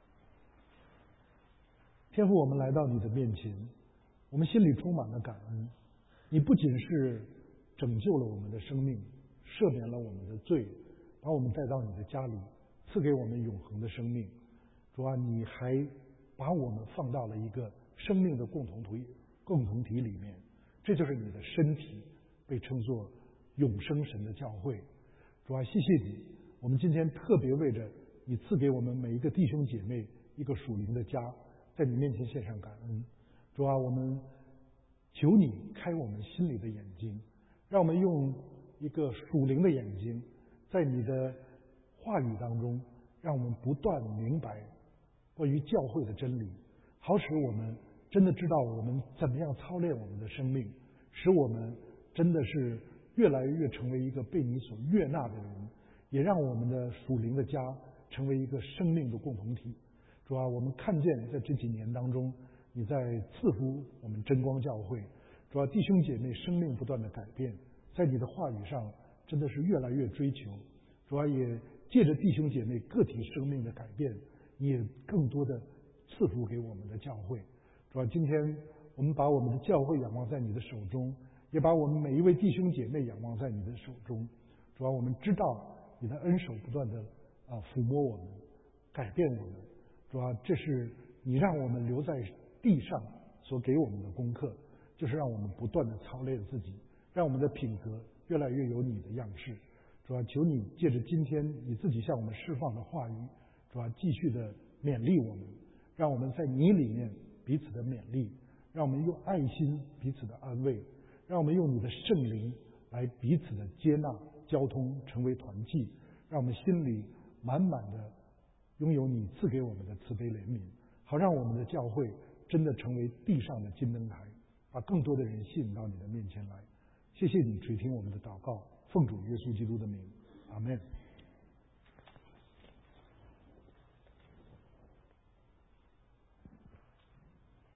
天父，我们来到你的面前，我们心里充满了感恩。你不仅是拯救了我们的生命，赦免了我们的罪，把我们带到你的家里，赐给我们永恒的生命。主啊，你还把我们放到了一个生命的共同体共同体里面，这就是你的身体，被称作永生神的教会。主啊，谢谢你，我们今天特别为着你赐给我们每一个弟兄姐妹一个属灵的家，在你面前献上感恩。主啊，我们求你开我们心里的眼睛，让我们用一个属灵的眼睛，在你的话语当中，让我们不断明白关于教会的真理，好使我们真的知道我们怎么样操练我们的生命，使我们真的是越来越成为一个被你所悦纳的人，也让我们的属灵的家成为一个生命的共同体。主啊，我们看见在这几年当中，你在赐福我们真光教会。主啊，弟兄姐妹生命不断的改变，在你的话语上真的是越来越追求。主啊，也借着弟兄姐妹个体生命的改变，你也更多的赐福给我们的教会。主啊，今天我们把我们的教会仰望在你的手中，也把我们每一位弟兄姐妹仰望在你的手中。主啊，我们知道你的恩手不断的啊抚摸我们，改变我们。主啊，这是你让我们留在地上所给我们的功课，就是让我们不断的操练自己，让我们的品格越来越有你的样式。主啊，求你借着今天你自己向我们释放的话语，主啊，继续的勉励我们，让我们在你里面彼此的勉励，让我们用爱心彼此的安慰，让我们用你的圣灵来彼此的接纳交通，成为团契，让我们心里满满的拥有你赐给我们的慈悲怜悯，好让我们的教会真的成为地上的金灯台，把更多的人吸引到你的面前来。谢谢你垂听我们的祷告，奉主耶稣基督的名，阿们。